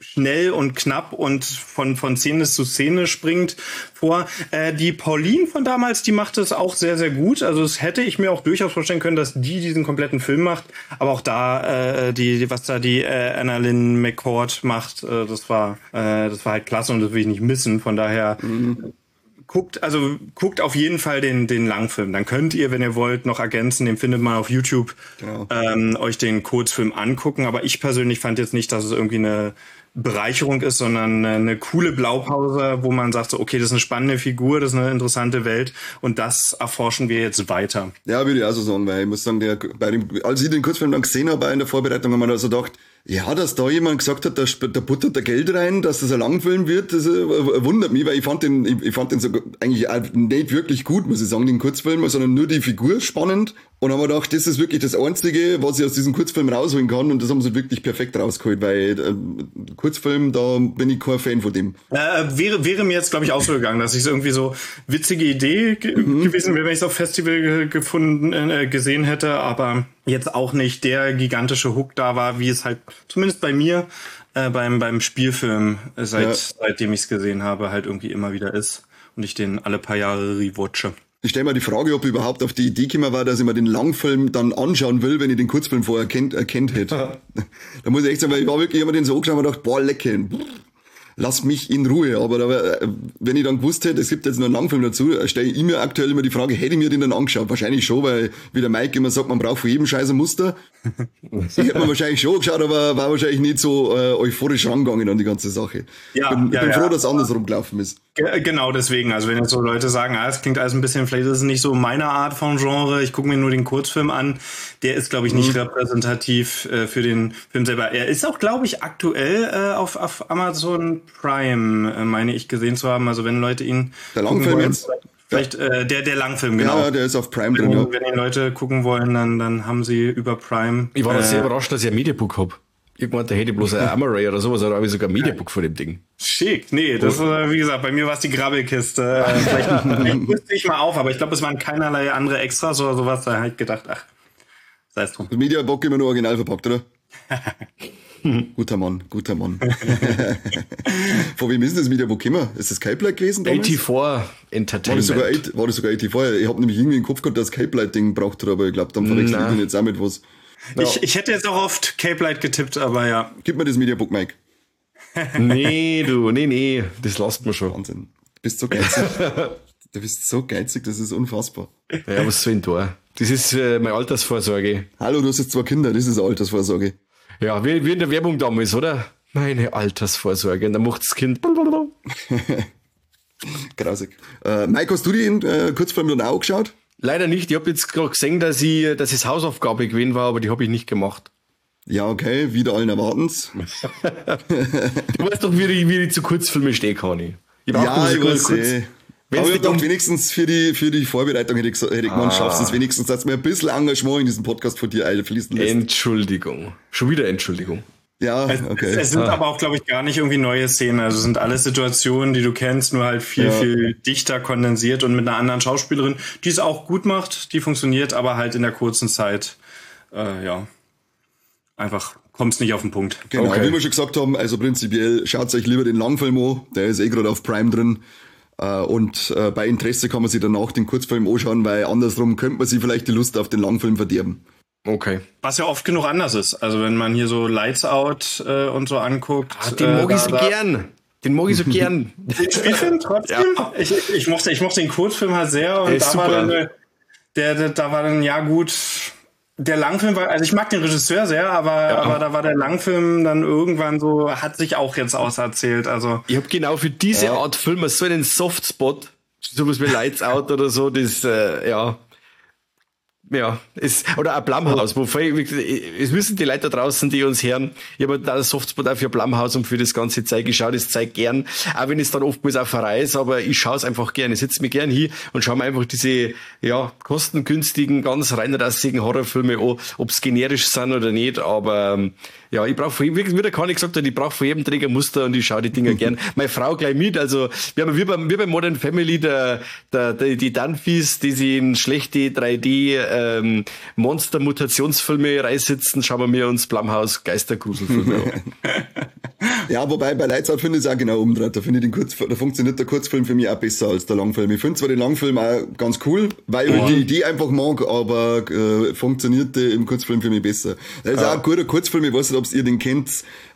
schnell und knapp und von von Szene zu Szene springt vor. Äh, die Pauline von damals, die macht es auch sehr, sehr gut. Also das hätte ich mir auch durchaus vorstellen können, dass die diesen kompletten Film macht. Aber auch da, äh, die, die was da die äh, Annalyn McCord macht, äh, das war äh, das war halt klasse und das will ich nicht missen. Von daher mhm. guckt, also guckt auf jeden Fall den den Langfilm. Dann könnt ihr, wenn ihr wollt, noch ergänzen. Den findet man auf YouTube. Genau. Ähm, euch den Kurzfilm angucken. Aber ich persönlich fand jetzt nicht, dass es irgendwie eine Bereicherung ist, sondern eine coole Blaupause, wo man sagt, so, okay, das ist eine spannende Figur, das ist eine interessante Welt und das erforschen wir jetzt weiter. Ja, würde ich auch so sagen, weil ich muss sagen, der, bei dem, als ich den Kurzfilm dann gesehen habe in der Vorbereitung, haben wir da so gedacht, ja, dass da jemand gesagt hat, da, da buttert der Geld rein, dass das ein Langfilm wird, das äh, wundert mich, weil ich fand den, ich, ich fand den so eigentlich auch nicht wirklich gut, muss ich sagen, den Kurzfilm, sondern nur die Figur spannend. Und haben wir gedacht, das ist wirklich das Einzige, was ich aus diesem Kurzfilm rausholen kann. Und das haben sie wirklich perfekt rausgeholt, weil äh, Kurzfilm, da bin ich kein Fan von dem. Äh, wäre, wäre mir jetzt, glaube ich, auch so gegangen, dass ich es irgendwie so witzige Idee ge- mhm. gewesen wäre, wenn ich es auf Festival ge- gefunden, äh, gesehen hätte, aber jetzt auch nicht der gigantische Hook da war, wie es halt zumindest bei mir äh, beim beim Spielfilm, äh, seit ja. seitdem ich es gesehen habe, halt irgendwie immer wieder ist und ich den alle paar Jahre rewatche. Ich stelle mir die Frage, ob ich überhaupt auf die Idee gekommen war, dass ich mir den Langfilm dann anschauen will, wenn ich den Kurzfilm vorher kennt, erkennt hätte. Da muss ich echt sagen, weil ich war wirklich, ich habe mir den so angeschaut und gedacht, boah, lecker, lass mich in Ruhe. Aber da, wenn ich dann gewusst hätte, es gibt jetzt noch einen Langfilm dazu, stelle ich mir aktuell immer die Frage, hätte ich mir den dann angeschaut? Wahrscheinlich schon, weil, wie der Mike immer sagt, man braucht von jedem Scheiß ein Muster. Ich hätte mir wahrscheinlich schon angeschaut, aber war wahrscheinlich nicht so äh, euphorisch rangegangen an die ganze Sache. Ja, ich bin, ja, ich bin ja. froh, dass es andersrum gelaufen ist. Genau deswegen, also wenn jetzt so Leute sagen, ah, es klingt alles ein bisschen, vielleicht ist es nicht so meine Art von Genre, ich gucke mir nur den Kurzfilm an, der ist, glaube ich, nicht mhm. repräsentativ äh, für den Film selber. Er ist auch, glaube ich, aktuell äh, auf, auf Amazon Prime, äh, meine ich, gesehen zu haben, also wenn Leute ihn der Langfilm wollen, jetzt? Vielleicht ja. äh, der der Langfilm, genau. Ja, der ist auf Prime drin. Wenn, ja. wenn die Leute gucken wollen, dann dann haben sie über Prime. Ich war äh, sehr überrascht, dass ich ein Mediabook hab. Irgendwann da hätte ich bloß ein Amaray oder sowas, oder habe ich sogar ein Mediabook von dem Ding. Schick, nee, das war, wie gesagt, bei mir war es die Grabbelkiste. Vielleicht müsste ich mal auf, aber ich glaube, es waren keinerlei andere Extras oder sowas. Da habe ich gedacht, ach, sei es drum. Das Mediabook immer nur original verpackt, oder? Guter Mann, guter Mann. Von wem ist denn das Mediabook immer? Ist das Cape Light gewesen damals? vierundachtzig Entertainment. War das sogar, war das sogar vierundachtzig? Ich habe nämlich irgendwie im Kopf gehabt, dass Cape Light Ding braucht, aber ich glaube, dann verwechsel ich den jetzt auch mit was. Ja. Ich, ich hätte jetzt auch oft Cape Light getippt, aber ja. Gib mir das Mediabook, Mike. Nee, du, nee, nee, das lasst mir schon. Wahnsinn. Du bist so geizig. Du bist so geizig, das ist unfassbar. Ja, was soll ich denn da? Das ist äh, meine Altersvorsorge. Hallo, du hast jetzt zwei Kinder, das ist eine Altersvorsorge. Ja, wie, wie in der Werbung damals, oder? Meine Altersvorsorge. Und dann macht das Kind. Grausig. Äh, Mike, hast du den äh, Kurzfilm dann auch geschaut? Leider nicht. Ich habe jetzt gerade gesehen, dass ich, dass es Hausaufgabe gewesen war, aber die habe ich nicht gemacht. Ja, okay, wieder allen Erwartens. Du weißt doch, wie ich, wie ich zu Kurzfilmen stehe, kann ich. Ich ja, ich weiß kurz, eh. Aber ich um dachte, wenigstens für die, für die Vorbereitung hätte ich, hätte ich gemeint, ah. schaffst du es wenigstens, dass mir ein bisschen Engagement in diesen Podcast von dir fließen lässt. Entschuldigung. Schon wieder Entschuldigung. Ja, okay. Es, es sind ah. aber auch, glaube ich, gar nicht irgendwie neue Szenen. Also es sind alles Situationen, die du kennst, nur halt viel, ja. viel dichter kondensiert und mit einer anderen Schauspielerin, die es auch gut macht, die funktioniert, aber halt in der kurzen Zeit, äh, ja, einfach kommst nicht auf den Punkt. Genau, okay. Wie wir schon gesagt haben, also prinzipiell schaut euch lieber den Langfilm an, der ist eh gerade auf Prime drin. Und äh, bei Interesse kann man sich danach den Kurzfilm anschauen, weil andersrum könnte man sich vielleicht die Lust auf den Langfilm verderben. Okay. Was ja oft genug anders ist. Also wenn man hier so Lights Out äh, und so anguckt. Ah, den mag äh, ich so da, gern. Den mag ich so gern. Den Spielfilm trotzdem? Ja. Ich, ich, mochte, ich mochte den Kurzfilm halt sehr. Und da super. war dann, der, der, da war dann, ja gut... Der Langfilm war, also ich mag den Regisseur sehr, aber, ja. aber da war der Langfilm dann irgendwann so, hat sich auch jetzt auserzählt. Also ich habe genau für diese ja. Art Filme so einen Softspot, sowas wie Lights Out oder so, das, äh, ja, ja, ist, oder ein Blumhouse, wo es wissen die Leute da draußen, die uns hören, ich habe da einen Softspot auch für Blumhouse und für das ganze Zeug, ich schaue das Zeug gern, auch wenn es dann oftmals auch verreist, aber ich schaue es einfach gern, ich setze mich gern hin und schaue mir einfach diese, ja, kostengünstigen, ganz reinrassigen Horrorfilme an, ob es generisch sind oder nicht, aber ja, ich brauche von jedem, wie der Kani gesagt hat, ich brauche von jedem Träger Muster und ich schaue die Dinger gern. Meine Frau gleich mit, also wir haben wie beim, wie beim Modern Family der, der, der, die Dunphys, die sie in schlechte drei D ähm, Monster-Mutationsfilme reissitzen, schauen wir mir uns Blumhouse Geistergruselfilme an. Ja, wobei bei Lights Out finde ich es auch genau umdreht. Da finde ich den Kurz, da funktioniert der Kurzfilm für mich auch besser als der Langfilm. Ich finde zwar den Langfilm auch ganz cool, weil ich ja. die Idee einfach mag, aber äh, funktioniert der im Kurzfilm für mich besser. Das ist ja. auch ein guter Kurzfilm, ich weiß nicht, ob ihr den kennt.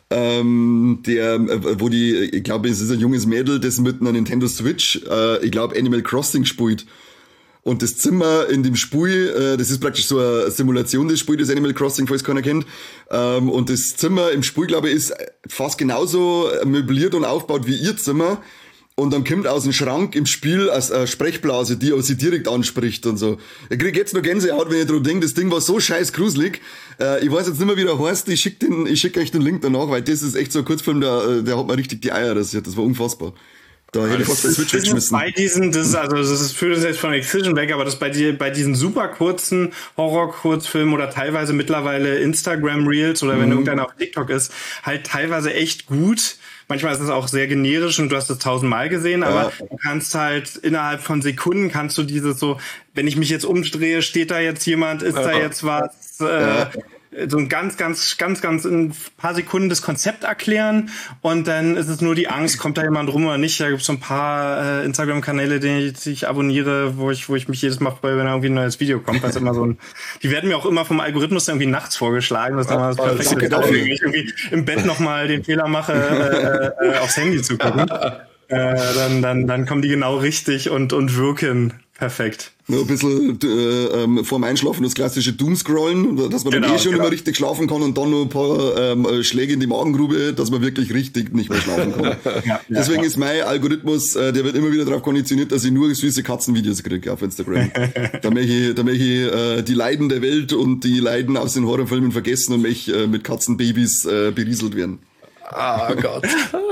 Ähm, der, wo die, ich glaube, es ist ein junges Mädel, das mit einer Nintendo Switch, äh, ich glaube, Animal Crossing spielt. Und das Zimmer in dem Spiel, äh, das ist praktisch so eine Simulation des Spiels, das Animal Crossing, falls keiner kennt. Ähm, und das Zimmer im Spiel, glaube ich, ist fast genauso möbliert und aufgebaut wie ihr Zimmer. Und dann kommt aus dem Schrank im Spiel eine Sprechblase, die sie direkt anspricht und so. Ich krieg jetzt nur Gänsehaut, wenn ich dran denke, das Ding war so scheiß gruselig. Äh, ich weiß jetzt nicht mehr, wie der heißt, ich schick den, ich schick euch den Link danach, weil das ist echt so ein Kurzfilm, der, der hat mir richtig die Eier rasiert, das war unfassbar. Da hätte ich fast den Switch weggeschmissen. Bei diesen, das ist, also, das ist, führt es jetzt von Excision weg, aber das bei dir, bei diesen super kurzen Horror-Kurzfilmen oder teilweise mittlerweile Instagram-Reels oder wenn mhm. irgendeiner auf TikTok ist, halt teilweise echt gut. Manchmal ist es auch sehr generisch und du hast es tausendmal gesehen, aber ja. du kannst halt innerhalb von Sekunden kannst du dieses so, wenn ich mich jetzt umdrehe, steht da jetzt jemand, ist ja. da jetzt was, äh, ja. so ein ganz, ganz, ganz, ganz in ein paar Sekunden das Konzept erklären und dann ist es nur die Angst, kommt da jemand rum oder nicht. Da gibt es so ein paar äh, Instagram-Kanäle, die ich abonniere, wo ich, wo ich mich jedes Mal freue, wenn irgendwie ein neues Video kommt. Weil immer so ein, die werden mir auch immer vom Algorithmus irgendwie nachts vorgeschlagen. Das ist immer das perfekte Dafür, wenn ich irgendwie im Bett nochmal den Fehler mache, äh, äh, aufs Handy zu gucken. Äh, dann, dann, dann kommen die genau richtig und, und wirken perfekt. Nur ein bisschen äh, ähm, vorm Einschlafen das klassische Doomscrollen, dass man genau, dann eh schon genau. immer richtig schlafen kann und dann nur ein paar ähm, Schläge in die Magengrube, dass man wirklich richtig nicht mehr schlafen kann. ja, Deswegen ja. ist mein Algorithmus, äh, der wird immer wieder darauf konditioniert, dass ich nur süße Katzenvideos kriege auf Instagram. da möchte ich, da möchte ich äh, die Leiden der Welt und die Leiden aus den Horrorfilmen vergessen und möchte äh, mit Katzenbabys äh, berieselt werden. Ah Gott.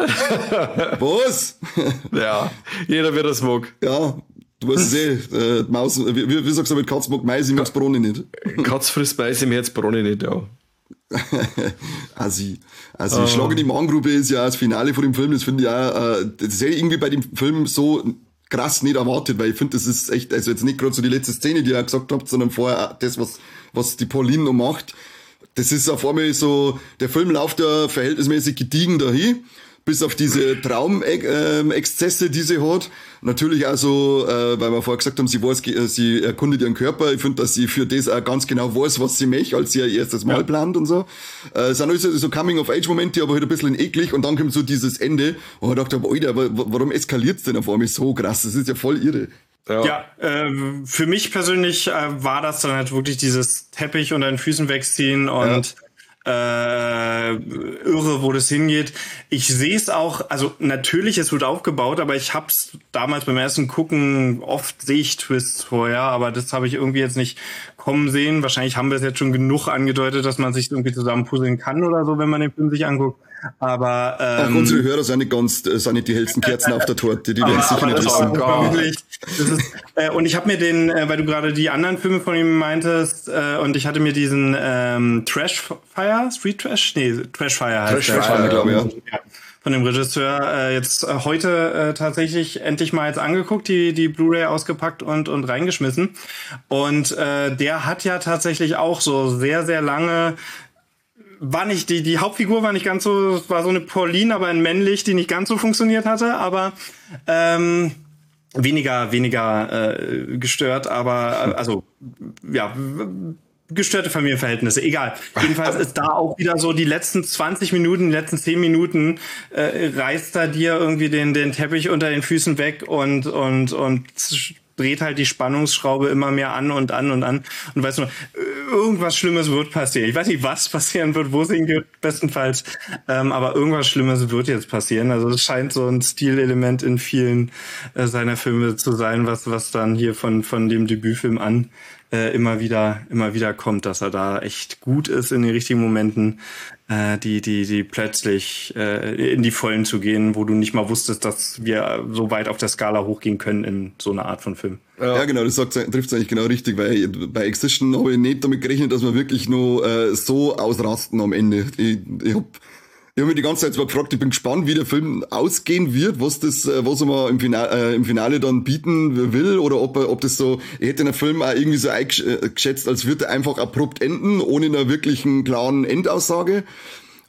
Was? Ja, jeder wird das mag. Ja. Du weißt es eh, äh, Maus, wie, wie sagst du mit Katz mag Mais, ich mag's Bronni nicht. Katz frisst Mais, im Herz Bronni nicht, ja. also, also oh. Schlag in die Magengrube ist ja das Finale von dem Film, das finde ich auch, äh, das hätte ich irgendwie bei dem Film so krass nicht erwartet, weil ich finde, das ist echt, also jetzt nicht gerade so die letzte Szene, die ihr gesagt habt, sondern vorher das, was, was die Pauline noch macht. Das ist auf einmal so, der Film läuft ja verhältnismäßig gediegen dahin. Bis auf diese Traumexzesse, die sie hat. Natürlich auch so, äh, weil wir vorher gesagt haben, sie weiß, sie erkundet ihren Körper. Ich finde, dass sie für das auch ganz genau weiß, was sie möchte, als sie ihr erstes Mal ja. plant und so. Äh, es sind also so Coming-of-Age-Momente, aber halt ein bisschen eklig. Und dann kommt so dieses Ende. Und ich dachte, Alter, warum eskaliert's denn auf einmal so krass? Das ist ja voll irre. Ja, ja äh, für mich persönlich äh, war das dann halt wirklich dieses Teppich unter den Füßen wegziehen und ja. Äh, irre, wo das hingeht. Ich sehe es auch, also natürlich, es wird aufgebaut, aber ich hab's damals beim ersten Gucken, oft sehe ich Twists vorher, aber das habe ich irgendwie jetzt nicht kommen sehen. Wahrscheinlich haben wir es jetzt schon genug angedeutet, dass man sich irgendwie zusammenpuzzeln kann oder so, wenn man den Film sich anguckt. Aber ähm, auch unsere Hörer sind nicht ganz, sind nicht die hellsten Kerzen auf der Torte, die werden sicher nicht wissen. Wirklich, das ist, äh, und ich habe mir den, äh, weil du gerade die anderen Filme von ihm meintest, äh, und ich hatte mir diesen ähm, Trashfire, Street Trash, nee, Trashfire heißt Trashfire, Trashfire, glaube ich, ja. ja. Von dem Regisseur äh, jetzt äh, heute äh, tatsächlich endlich mal jetzt angeguckt, die die Blu-ray ausgepackt und und reingeschmissen. Und äh, der hat ja tatsächlich auch so sehr, sehr lange war nicht, die, die Hauptfigur war nicht ganz so, war so eine Pauline, aber ein männlich, die nicht ganz so funktioniert hatte, aber ähm, weniger, weniger äh, gestört, aber also ja, gestörte Familienverhältnisse, egal. Jedenfalls ist da auch wieder so die letzten zwanzig Minuten, die letzten zehn Minuten äh, reißt da dir irgendwie den, den Teppich unter den Füßen weg und, und, und dreht halt die Spannungsschraube immer mehr an und an und an und weißt nur, irgendwas Schlimmes wird passieren. Ich weiß nicht, was passieren wird, wo es hingeht, bestenfalls, ähm, aber irgendwas Schlimmes wird jetzt passieren. Also es scheint so ein Stilelement in vielen äh, seiner Filme zu sein, was was dann hier von von dem Debütfilm an äh, immer wieder immer wieder kommt, dass er da echt gut ist in den richtigen Momenten, äh, die die die plötzlich äh, in die Vollen zu gehen, wo du nicht mal wusstest, dass wir so weit auf der Skala hochgehen können in so einer Art von Film. Ja, ja genau, das sagt, trifft es eigentlich genau richtig, weil bei Excision habe ich nicht damit gerechnet, dass wir wirklich nur äh, so ausrasten am Ende. Ich, ich hab Ich habe mich die ganze Zeit zwar gefragt, ich bin gespannt, wie der Film ausgehen wird, was das, was er mal im Finale, äh, im Finale dann bieten will, oder ob er, ob das so, ich hätte den Film auch irgendwie so eingeschätzt, als würde er einfach abrupt enden, ohne einer wirklichen klaren Endaussage.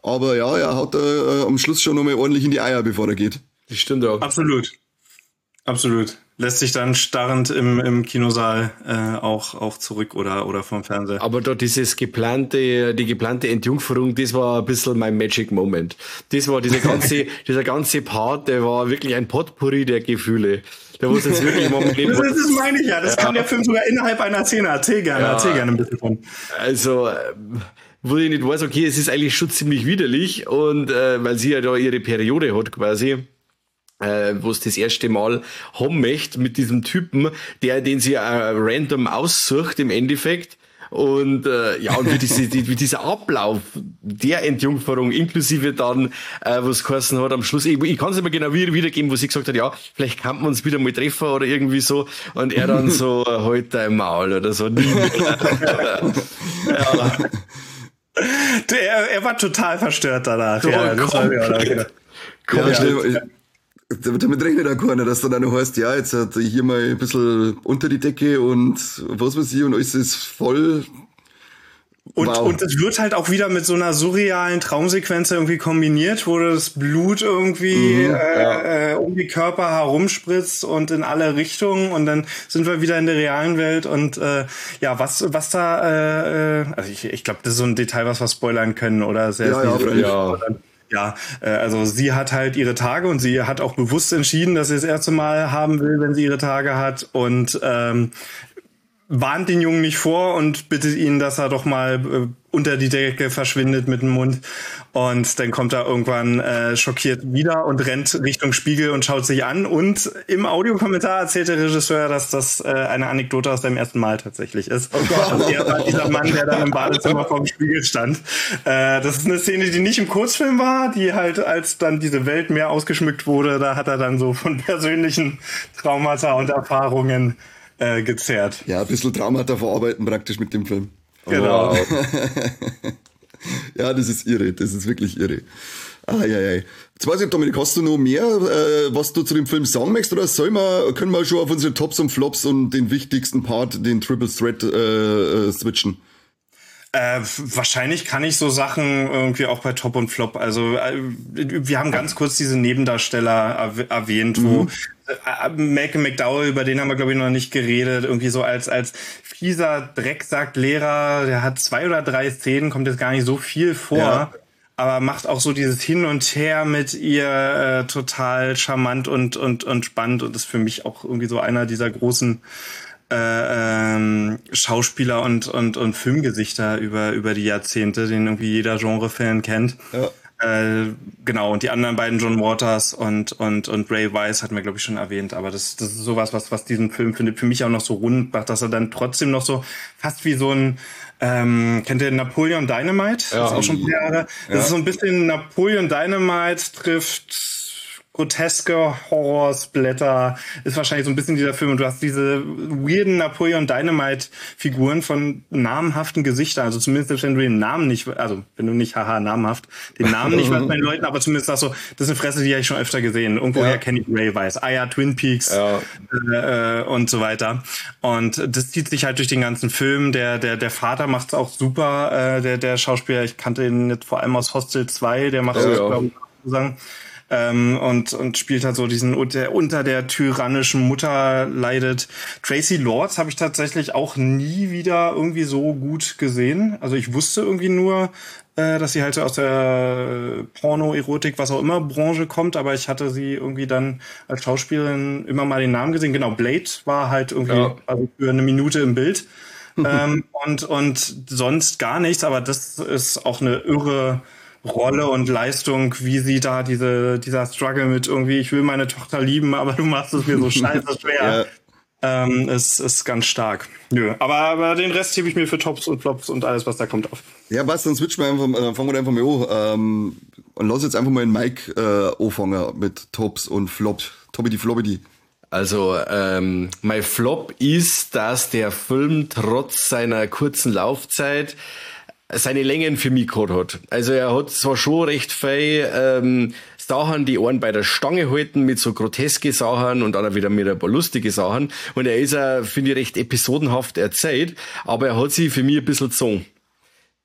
Aber ja, er hat äh, am Schluss schon nochmal ordentlich in die Eier, bevor er geht. Das stimmt auch. Absolut. Absolut. Lässt sich dann starrend im, im Kinosaal äh, auch, auch zurück oder, oder vom Fernseher. Aber da dieses geplante, die geplante Entjungferung, das war ein bisschen mein Magic Moment. Das war dieser ganze, dieser ganze Part, der war wirklich ein Potpourri der Gefühle. Da muss jetzt wirklich mal mit das, das meine ich ja. Das ja. kann der Film sogar innerhalb einer Szene. Erzähl gerne, ja. erzähl gerne ein bisschen von. Also, wo ich nicht weiß, okay, es ist eigentlich schon ziemlich widerlich und äh, weil sie ja da ihre Periode hat quasi. Äh, wo es das erste Mal haben möchte mit diesem Typen, der, den sie äh, random aussucht im Endeffekt. Und äh, ja, und wie, diese, die, wie dieser Ablauf der Entjungferung, inklusive dann, äh, was geheißen hat am Schluss, ich, ich kann es nicht mehr genau wieder, wiedergeben, wo sie gesagt hat, ja, vielleicht kann man uns wieder mal treffen oder irgendwie so. Und er dann so, äh, halt dein Maul oder so. Nie mehr. Ja. Der, er war total verstört danach. Oh, ja, das war, ja, genau. Ja, schnell, damit rechnet auch keiner, dass dann auch noch heißt, ja, jetzt hat hier mal ein bisschen unter die Decke und was weiß ich und alles ist voll. Und, wow. und es wird halt auch wieder mit so einer surrealen Traumsequenz irgendwie kombiniert, wo das Blut irgendwie mhm, äh, ja. äh, um die Körper herumspritzt und in alle Richtungen und dann sind wir wieder in der realen Welt und äh, ja, was was da, äh, also ich, ich glaube, das ist so ein Detail, was wir spoilern können, oder? Sehr ja, ja, ja. Ja, äh, also sie hat halt ihre Tage und sie hat auch bewusst entschieden, dass sie das erste Mal haben will, wenn sie ihre Tage hat und ähm, warnt den Jungen nicht vor und bittet ihn, dass er doch mal äh, unter die Decke verschwindet mit dem Mund. Und dann kommt er irgendwann äh, schockiert wieder und rennt Richtung Spiegel und schaut sich an. Und im Audiokommentar erzählt der Regisseur, dass das äh, eine Anekdote aus seinem ersten Mal tatsächlich ist. Oh Gott. Also er war dieser Mann, der dann im Badezimmer vorm Spiegel stand. Äh, das ist eine Szene, die nicht im Kurzfilm war, die halt, als dann diese Welt mehr ausgeschmückt wurde, da hat er dann so von persönlichen Traumata und Erfahrungen äh, gezerrt. Ja, ein bisschen Traumata verarbeiten praktisch mit dem Film. Genau. Wow. Ja, das ist irre, das ist wirklich irre. Ah, ja, ja. Jetzt weiß ich, Dominik, hast du noch mehr, äh, was du zu dem Film sagen möchtest, oder soll wir, können wir schon auf unsere Tops und Flops und den wichtigsten Part, den Triple Threat, äh, switchen? Äh, wahrscheinlich kann ich so Sachen irgendwie auch bei Top und Flop. Also äh, wir haben ganz kurz diese Nebendarsteller erw- erwähnt, wo mhm. äh, Malcolm McDowell, über den haben wir glaube ich noch nicht geredet, irgendwie so als als fieser Drecksacklehrer, der hat zwei oder drei Szenen, kommt jetzt gar nicht so viel vor. Ja. Aber macht auch so dieses Hin und Her mit ihr äh, total charmant und und und spannend und ist für mich auch irgendwie so einer dieser großen Äh, ähm, Schauspieler und und und Filmgesichter über über die Jahrzehnte, den irgendwie jeder Genre-Fan kennt. Ja. Äh, genau, und die anderen beiden, John Waters und und und Ray Wise, hatten wir glaube ich schon erwähnt, aber das das ist sowas, was was diesen Film findet für mich auch noch so rund macht, dass er dann trotzdem noch so fast wie so ein ähm, kennt ihr Napoleon Dynamite? Ja. Das ist auch schon ein paar Jahre. Das ja. ist so ein bisschen Napoleon Dynamite trifft groteske Horrorsblätter, ist wahrscheinlich so ein bisschen dieser Film und du hast diese weirden Napoleon Dynamite Figuren von namhaften Gesichtern, also zumindest wenn du den Namen nicht, also wenn du nicht, haha, namhaft, den Namen nicht weißt bei den Leuten, aber zumindest sagst du, das ist eine Fresse, die habe ich schon öfter gesehen, irgendwoher ja. kenne ich Ray Wise, ah ja, Twin Peaks ja. äh, und so weiter und das zieht sich halt durch den ganzen Film, der der der Vater macht's auch super, äh, der der Schauspieler, ich kannte ihn jetzt vor allem aus Hostel zwei, der macht ja, das, ja. glaube ich, sagen. Ähm, und und spielt halt so diesen, der unter der tyrannischen Mutter leidet. Tracy Lords habe ich tatsächlich auch nie wieder irgendwie so gut gesehen. Also ich wusste irgendwie nur, äh, dass sie halt aus der Porno, Erotik, was auch immer Branche kommt, aber ich hatte sie irgendwie dann als Schauspielerin immer mal den Namen gesehen. Genau, Blade war halt irgendwie ja. also für eine Minute im Bild. ähm, und und sonst gar nichts, aber das ist auch eine irre Rolle und Leistung, wie sie da diese dieser Struggle mit irgendwie, ich will meine Tochter lieben, aber du machst es mir so scheiße schwer. Ja. Ähm, ist, ist ganz stark. Nö. Aber, aber den Rest hebe ich mir für Tops und Flops und alles, was da kommt, auf. Ja, was, dann switchen wir einfach, äh, fangen wir einfach mal an. Ähm, und lass jetzt einfach mal den Mike äh, anfangen mit Tops und Flops. Toppity Floppity. Also, ähm, mein Flop ist, dass der Film trotz seiner kurzen Laufzeit seine Längen für mich gehabt hat. Also er hat zwar schon recht viel ähm, Sachen, die einen bei der Stange halten, mit so groteske Sachen und dann auch wieder mit ein paar lustige Sachen. Und er ist auch, finde ich, recht episodenhaft erzählt, aber er hat sich für mich ein bisschen gezogen.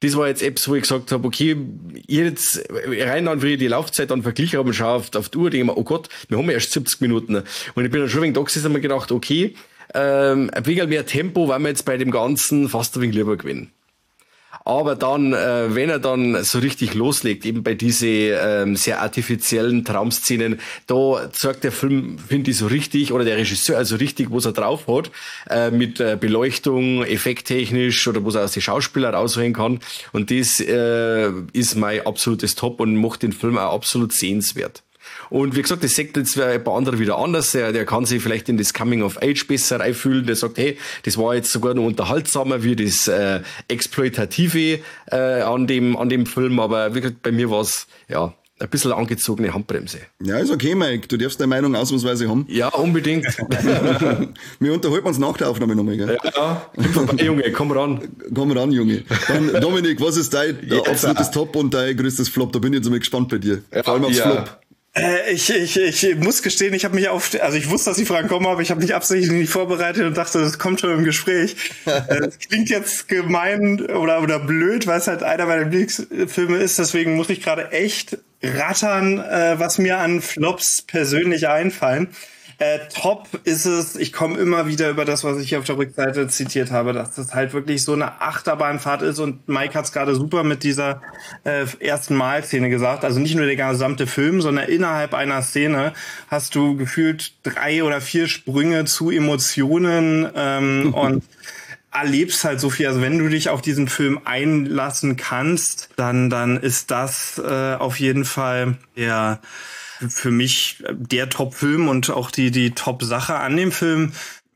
Das war jetzt Apps, wo ich gesagt habe, okay, ich jetzt rein dann, wie ich die Laufzeit dann verglichen habe und schaue auf, auf die Uhr, denke ich mir, oh Gott, wir haben ja erst siebzig Minuten. Und ich bin dann schon wegen da gesessen und mir gedacht, okay, ähm, ein wenig mehr Tempo war mir jetzt bei dem Ganzen fast ein wenig lieber gewinnen. Aber dann, äh, wenn er dann so richtig loslegt, eben bei diese ähm, sehr artifiziellen Traumszenen, da zeigt der Film, finde ich, so richtig, oder der Regisseur also richtig, was er drauf hat, äh, mit äh, Beleuchtung, effekttechnisch, oder was er aus den Schauspielern rausholen kann. Und das äh, ist mein absolutes Top und macht den Film auch absolut sehenswert. Und wie gesagt, das sagt jetzt ein paar andere wieder anders. Der, der kann sich vielleicht in das Coming of Age besser reinfühlen. Der sagt, hey, das war jetzt sogar noch unterhaltsamer wie das äh, Exploitative äh, an dem an dem Film. Aber wie gesagt, bei mir war es ja ein bisschen angezogene Handbremse. Ja, ist okay, Mike. Du darfst deine Meinung ausnahmsweise haben. Ja, unbedingt. Wir unterhalten uns nach der Aufnahme nochmal, gell? Ja, vorbei, Junge, komm ran. Komm ran, Junge. Dann, Dominik, was ist dein Ja, absolutes Top und dein größtes Flop? Da bin ich jetzt mal gespannt bei dir. Ja, Vor allem aufs ja. Flop. Äh, ich, ich, ich muss gestehen, ich habe mich auf, also ich wusste, dass die Fragen kommen, aber ich habe mich absichtlich nicht vorbereitet und dachte, das kommt schon im Gespräch. Das klingt jetzt gemein oder, oder blöd, weil es halt einer meiner Lieblingsfilme ist, deswegen muss ich gerade echt rattern, äh, was mir an Flops persönlich einfallen. Äh, top ist es, ich komme immer wieder über das, was ich hier auf der Rückseite zitiert habe, dass das halt wirklich so eine Achterbahnfahrt ist und Mike hat es gerade super mit dieser äh, ersten Mal-Szene gesagt, also nicht nur der gesamte Film, sondern innerhalb einer Szene hast du gefühlt drei oder vier Sprünge zu Emotionen ähm, und erlebst halt so viel, also wenn du dich auf diesen Film einlassen kannst, dann, dann ist das äh, auf jeden Fall der für mich der Top-Film und auch die die Top-Sache an dem Film.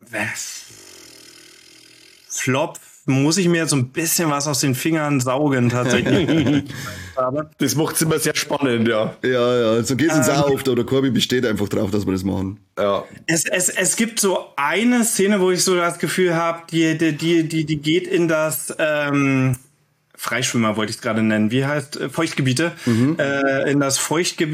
Flop muss ich mir jetzt so ein bisschen was aus den Fingern saugen, tatsächlich. Das macht es immer sehr spannend, ja. Ja, ja, so geht's uns ähm, auch oft, oder Corby besteht einfach drauf, dass wir das machen. Ja. Es, es, es gibt so eine Szene, wo ich so das Gefühl habe, die, die, die, die, die geht in das, ähm, Freischwimmer wollte ich es gerade nennen. Wie heißt äh, Feuchtgebiete? Mhm. Äh, in das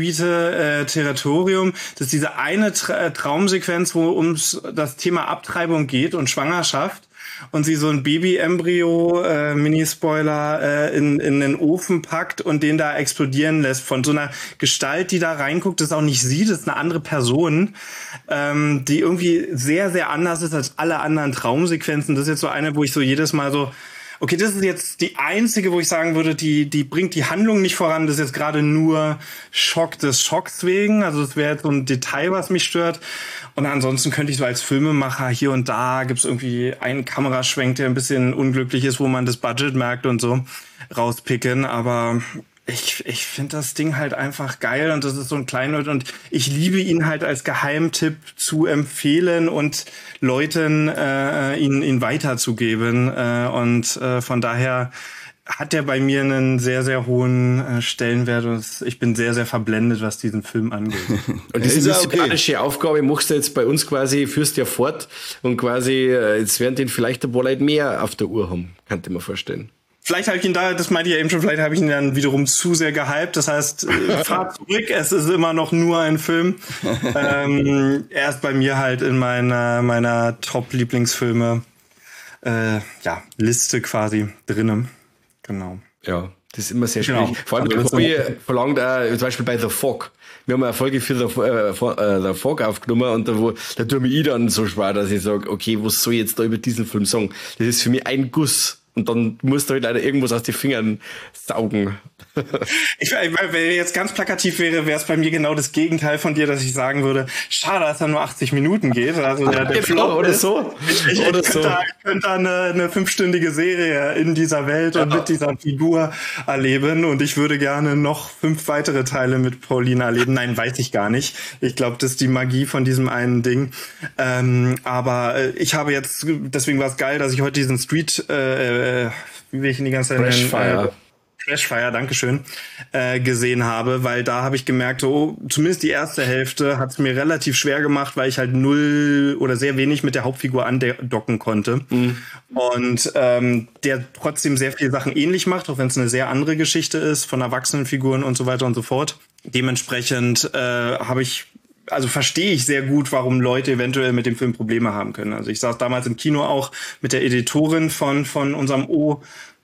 Feuchtgebiete-Territorium. Das ist diese eine Tra- Traumsequenz, wo ums das Thema Abtreibung geht und Schwangerschaft. Und sie so ein Baby-Embryo, äh, Mini-Spoiler, äh, in, in den Ofen packt und den da explodieren lässt. Von so einer Gestalt, die da reinguckt, das auch nicht sieht, das ist eine andere Person, ähm, die irgendwie sehr, sehr anders ist als alle anderen Traumsequenzen. Das ist jetzt so eine, wo ich so jedes Mal so, okay, das ist jetzt die einzige, wo ich sagen würde, die die bringt die Handlung nicht voran. Das ist jetzt gerade nur Schock des Schocks wegen. Also das wäre jetzt so ein Detail, was mich stört. Und ansonsten könnte ich so als Filmemacher hier und da gibt's irgendwie einen Kameraschwenk, der ein bisschen unglücklich ist, wo man das Budget merkt und so, rauspicken. Aber ich ich finde das Ding halt einfach geil und das ist so ein Kleinod und ich liebe ihn halt als Geheimtipp zu empfehlen und Leuten äh, ihn ihn weiterzugeben äh, und äh, von daher hat er bei mir einen sehr, sehr hohen äh, Stellenwert und ich bin sehr, sehr verblendet, was diesen Film angeht. Und diese missionarische okay. Aufgabe machst du jetzt bei uns quasi, führst ja fort und quasi, äh, jetzt werden den vielleicht ein paar Leute mehr auf der Uhr haben, könnte ich mir vorstellen. Vielleicht habe ich ihn da, das meinte ich ja eben schon, vielleicht habe ich ihn dann wiederum zu sehr gehypt. Das heißt, fahrt zurück, es ist immer noch nur ein Film. ähm, er ist bei mir halt in meiner meiner Top-Lieblingsfilme äh, ja, Liste quasi drinnen. Genau. Ja, das ist immer sehr schwierig. Genau. Vor allem, der Corby verlangt auch, zum Beispiel bei The Fog. Wir haben eine Folge für The, äh, The Fog aufgenommen und da, wo, da tue ich dann so schwer, dass ich sage, okay, was soll ich jetzt da über diesen Film sagen? Das ist für mich ein Guss. Und dann musst du halt leider irgendwas aus den Fingern saugen. Ich, wenn ich jetzt ganz plakativ wäre, wäre es bei mir genau das Gegenteil von dir, dass ich sagen würde, schade, dass er nur achtzig Minuten geht. Also der, der Flop oder ist, so. Ich, ich, oder ich könnte, so. da, ich könnte da eine, eine fünfstündige Serie in dieser Welt ja. und mit dieser Figur erleben und ich würde gerne noch fünf weitere Teile mit Paulina erleben. Nein, weiß ich gar nicht. Ich glaube, das ist die Magie von diesem einen Ding. Ähm, aber äh, ich habe jetzt, deswegen war es geil, dass ich heute diesen Street äh, wie will ich ihn die ganze Zeit nennen? Crashfire. Crashfire, Dankeschön, äh, gesehen habe, weil da habe ich gemerkt, so zumindest die erste Hälfte hat es mir relativ schwer gemacht, weil ich halt null oder sehr wenig mit der Hauptfigur andocken konnte. Mhm. Und ähm, der trotzdem sehr viele Sachen ähnlich macht, auch wenn es eine sehr andere Geschichte ist, von Erwachsenenfiguren und so weiter und so fort. Dementsprechend äh, habe ich Also verstehe ich sehr gut, warum Leute eventuell mit dem Film Probleme haben können. Also ich saß damals im Kino auch mit der Editorin von von unserem O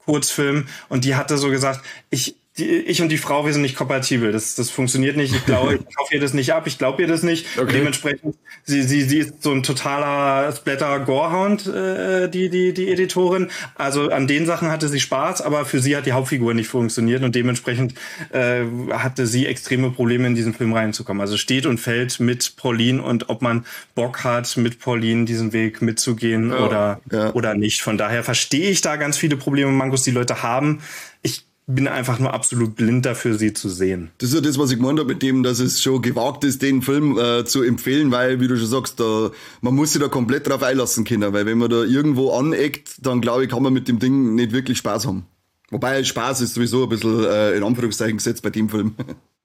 Kurzfilm und die hatte so gesagt, ich Die, ich und die Frau, wir sind nicht kompatibel. Das, das funktioniert nicht. Ich glaube, ich kaufe ihr das nicht ab. Ich glaube ihr das nicht. Okay. Dementsprechend, sie, sie, sie ist so ein totaler Splatter-Gorehound, äh, die, die, die Editorin. Also an den Sachen hatte sie Spaß, aber für sie hat die Hauptfigur nicht funktioniert und dementsprechend äh, hatte sie extreme Probleme, in diesen Film reinzukommen. Also steht und fällt mit Pauline und ob man Bock hat, mit Pauline diesen Weg mitzugehen ja, oder, ja. oder nicht. Von daher verstehe ich da ganz viele Probleme, Mankos, die Leute haben. Ich bin einfach nur absolut blind dafür, sie zu sehen. Das ist ja das, was ich gemeint habe mit dem, dass es schon gewagt ist, den Film äh, zu empfehlen, weil, wie du schon sagst, da, man muss sich da komplett drauf einlassen können, weil wenn man da irgendwo aneckt, dann glaube ich, kann man mit dem Ding nicht wirklich Spaß haben. Wobei Spaß ist sowieso ein bisschen äh, in Anführungszeichen gesetzt bei dem Film.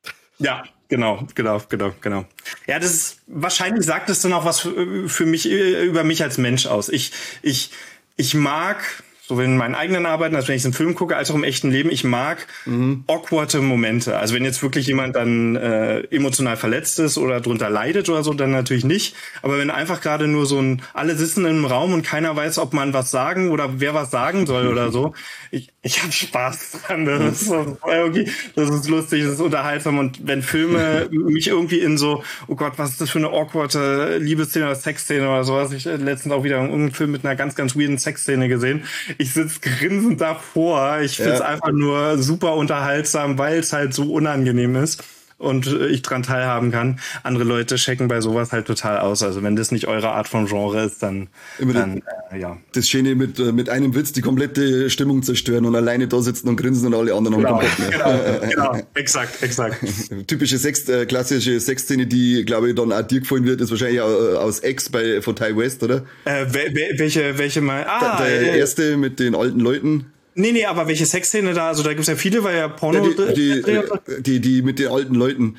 Ja, genau, genau, genau, genau. Ja, das ist, wahrscheinlich sagt es dann auch was für, für mich, über mich als Mensch aus. Ich, ich, ich mag... sowohl in meinen eigenen Arbeiten, als wenn ich einen Film gucke, als auch im echten Leben. Ich mag mhm. awkwarde Momente. Also wenn jetzt wirklich jemand dann äh, emotional verletzt ist oder drunter leidet oder so, dann natürlich nicht. Aber wenn einfach gerade nur so ein, alle sitzen im Raum und keiner weiß, ob man was sagen oder wer was sagen soll oder so. Ich, ich habe Spaß dran. Das ist, irgendwie, das ist lustig, das ist unterhaltsam. Und wenn Filme mich irgendwie in so, oh Gott, was ist das für eine awkwarde Liebesszene oder Sexszene oder sowas. Ich äh, letztens auch wieder einen Film mit einer ganz, ganz weirden Sexszene gesehen. Ich sitze grinsend davor. Ich finde es ja. einfach nur super unterhaltsam, weil es halt so unangenehm ist und ich dran teilhaben kann. Andere Leute checken bei sowas halt total aus. Also wenn das nicht eure Art von Genre ist, dann, dann äh, ja. Das Schöne mit, mit einem Witz die komplette Stimmung zerstören und alleine da sitzen und grinsen und alle anderen genau, haben komplett. Genau, genau, exakt, exakt. Typische Sex, äh, klassische Sexszene, die, glaube ich, dann auch dir gefallen wird, ist wahrscheinlich äh, aus X bei, von Ty West, oder? Äh, welche, welche mal? Ah, der der äh, erste mit den alten Leuten. Nee, nee, aber welche Sexszene da? Also da gibt's ja viele, weil ja Porno... Ja, die, die, die, die mit den alten Leuten.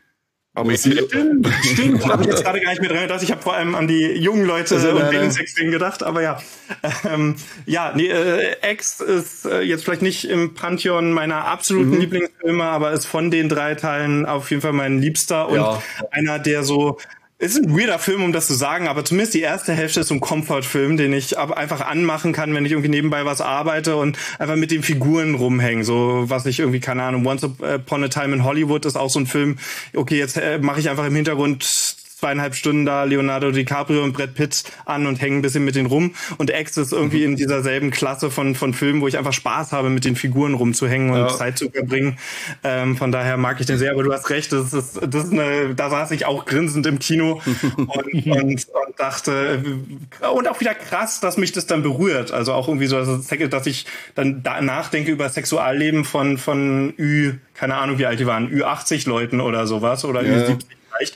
Aber stimmt, habe ich jetzt gerade gar nicht mehr dran gedacht. Ich habe vor allem an die jungen Leute also, und wegen Sexszenen gedacht, aber ja. Ähm, ja, nee, äh, X ist äh, jetzt vielleicht nicht im Pantheon meiner absoluten mhm. Lieblingsfilme, aber ist von den drei Teilen auf jeden Fall mein Liebster und ja. einer, der so... Es ist ein weirder Film, um das zu sagen, aber zumindest die erste Hälfte ist so ein Comfort-Film, den ich einfach anmachen kann, wenn ich irgendwie nebenbei was arbeite und einfach mit den Figuren rumhängen. So, was ich irgendwie, keine Ahnung, Once Upon a Time in Hollywood ist auch so ein Film. Okay, jetzt äh, mache ich einfach im Hintergrund zweieinhalb Stunden da Leonardo DiCaprio und Brad Pitt an und hängen ein bisschen mit denen rum. Und X ist irgendwie in dieser selben Klasse von von Filmen, wo ich einfach Spaß habe, mit den Figuren rumzuhängen und ja. Zeit zu verbringen. Ähm, von daher mag ich den sehr, aber du hast recht, das ist, das ist eine, da saß ich auch grinsend im Kino und, und, und dachte, und auch wieder krass, dass mich das dann berührt. Also auch irgendwie so, dass ich dann da nachdenke über Sexualleben von, von Ü, keine Ahnung, wie alt die waren, Ü achtzig Leuten oder sowas oder ja. Ü siebzig vielleicht.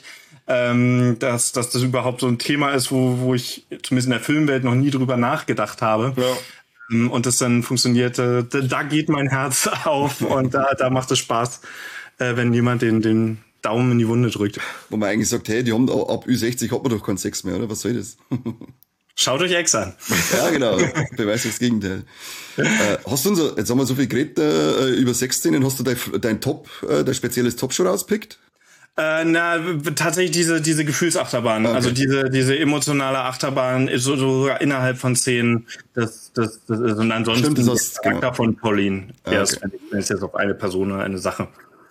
Ähm, dass, dass das überhaupt so ein Thema ist, wo, wo ich zumindest in der Filmwelt noch nie drüber nachgedacht habe. Ja. Ähm, und das dann funktioniert, äh, da geht mein Herz auf und da, da macht es Spaß, äh, wenn jemand den, den Daumen in die Wunde drückt. Wo man eigentlich sagt, hey, die haben ab Ü sechzig hat man doch keinen Sex mehr, oder? Was soll das? Schaut euch Ex an. Ja, genau. Beweist das Gegenteil. äh, hast du unser, jetzt haben wir so viel geredet äh, über Sexszenen, hast du dein, dein Top, äh, dein spezielles Top schon rauspickt? Äh, na, tatsächlich diese, diese Gefühlsachterbahn, okay. Also diese, diese emotionale Achterbahn, so, sogar innerhalb von Szenen, das, das, das ist, und ansonsten Stimmt, das der Charakter genau. von Pauline, der okay. ist, wenn ist jetzt auf eine Person oder eine Sache.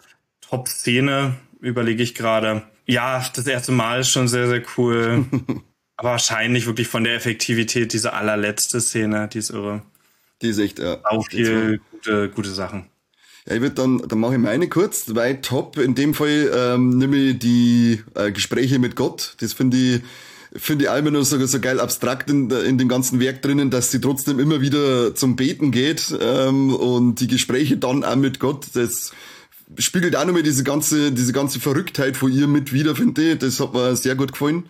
Top-Szene, überlege ich gerade. Ja, das erste Mal ist schon sehr, sehr cool. Aber wahrscheinlich wirklich von der Effektivität, diese allerletzte Szene, die ist irre. Die ist echt, ja. Auch viel gute, gute Sachen. Ja, ich würde dann, dann mache ich meine kurz, weil Top in dem Fall ähm, nehme ich die äh, Gespräche mit Gott. Das finde ich, finde ich immer noch so, so geil abstrakt in, in dem ganzen Werk drinnen, dass sie trotzdem immer wieder zum Beten geht ähm, und die Gespräche dann auch mit Gott, das spiegelt auch nochmal diese ganze, diese ganze Verrücktheit von ihr mit wieder, finde ich. Das hat mir sehr gut gefallen.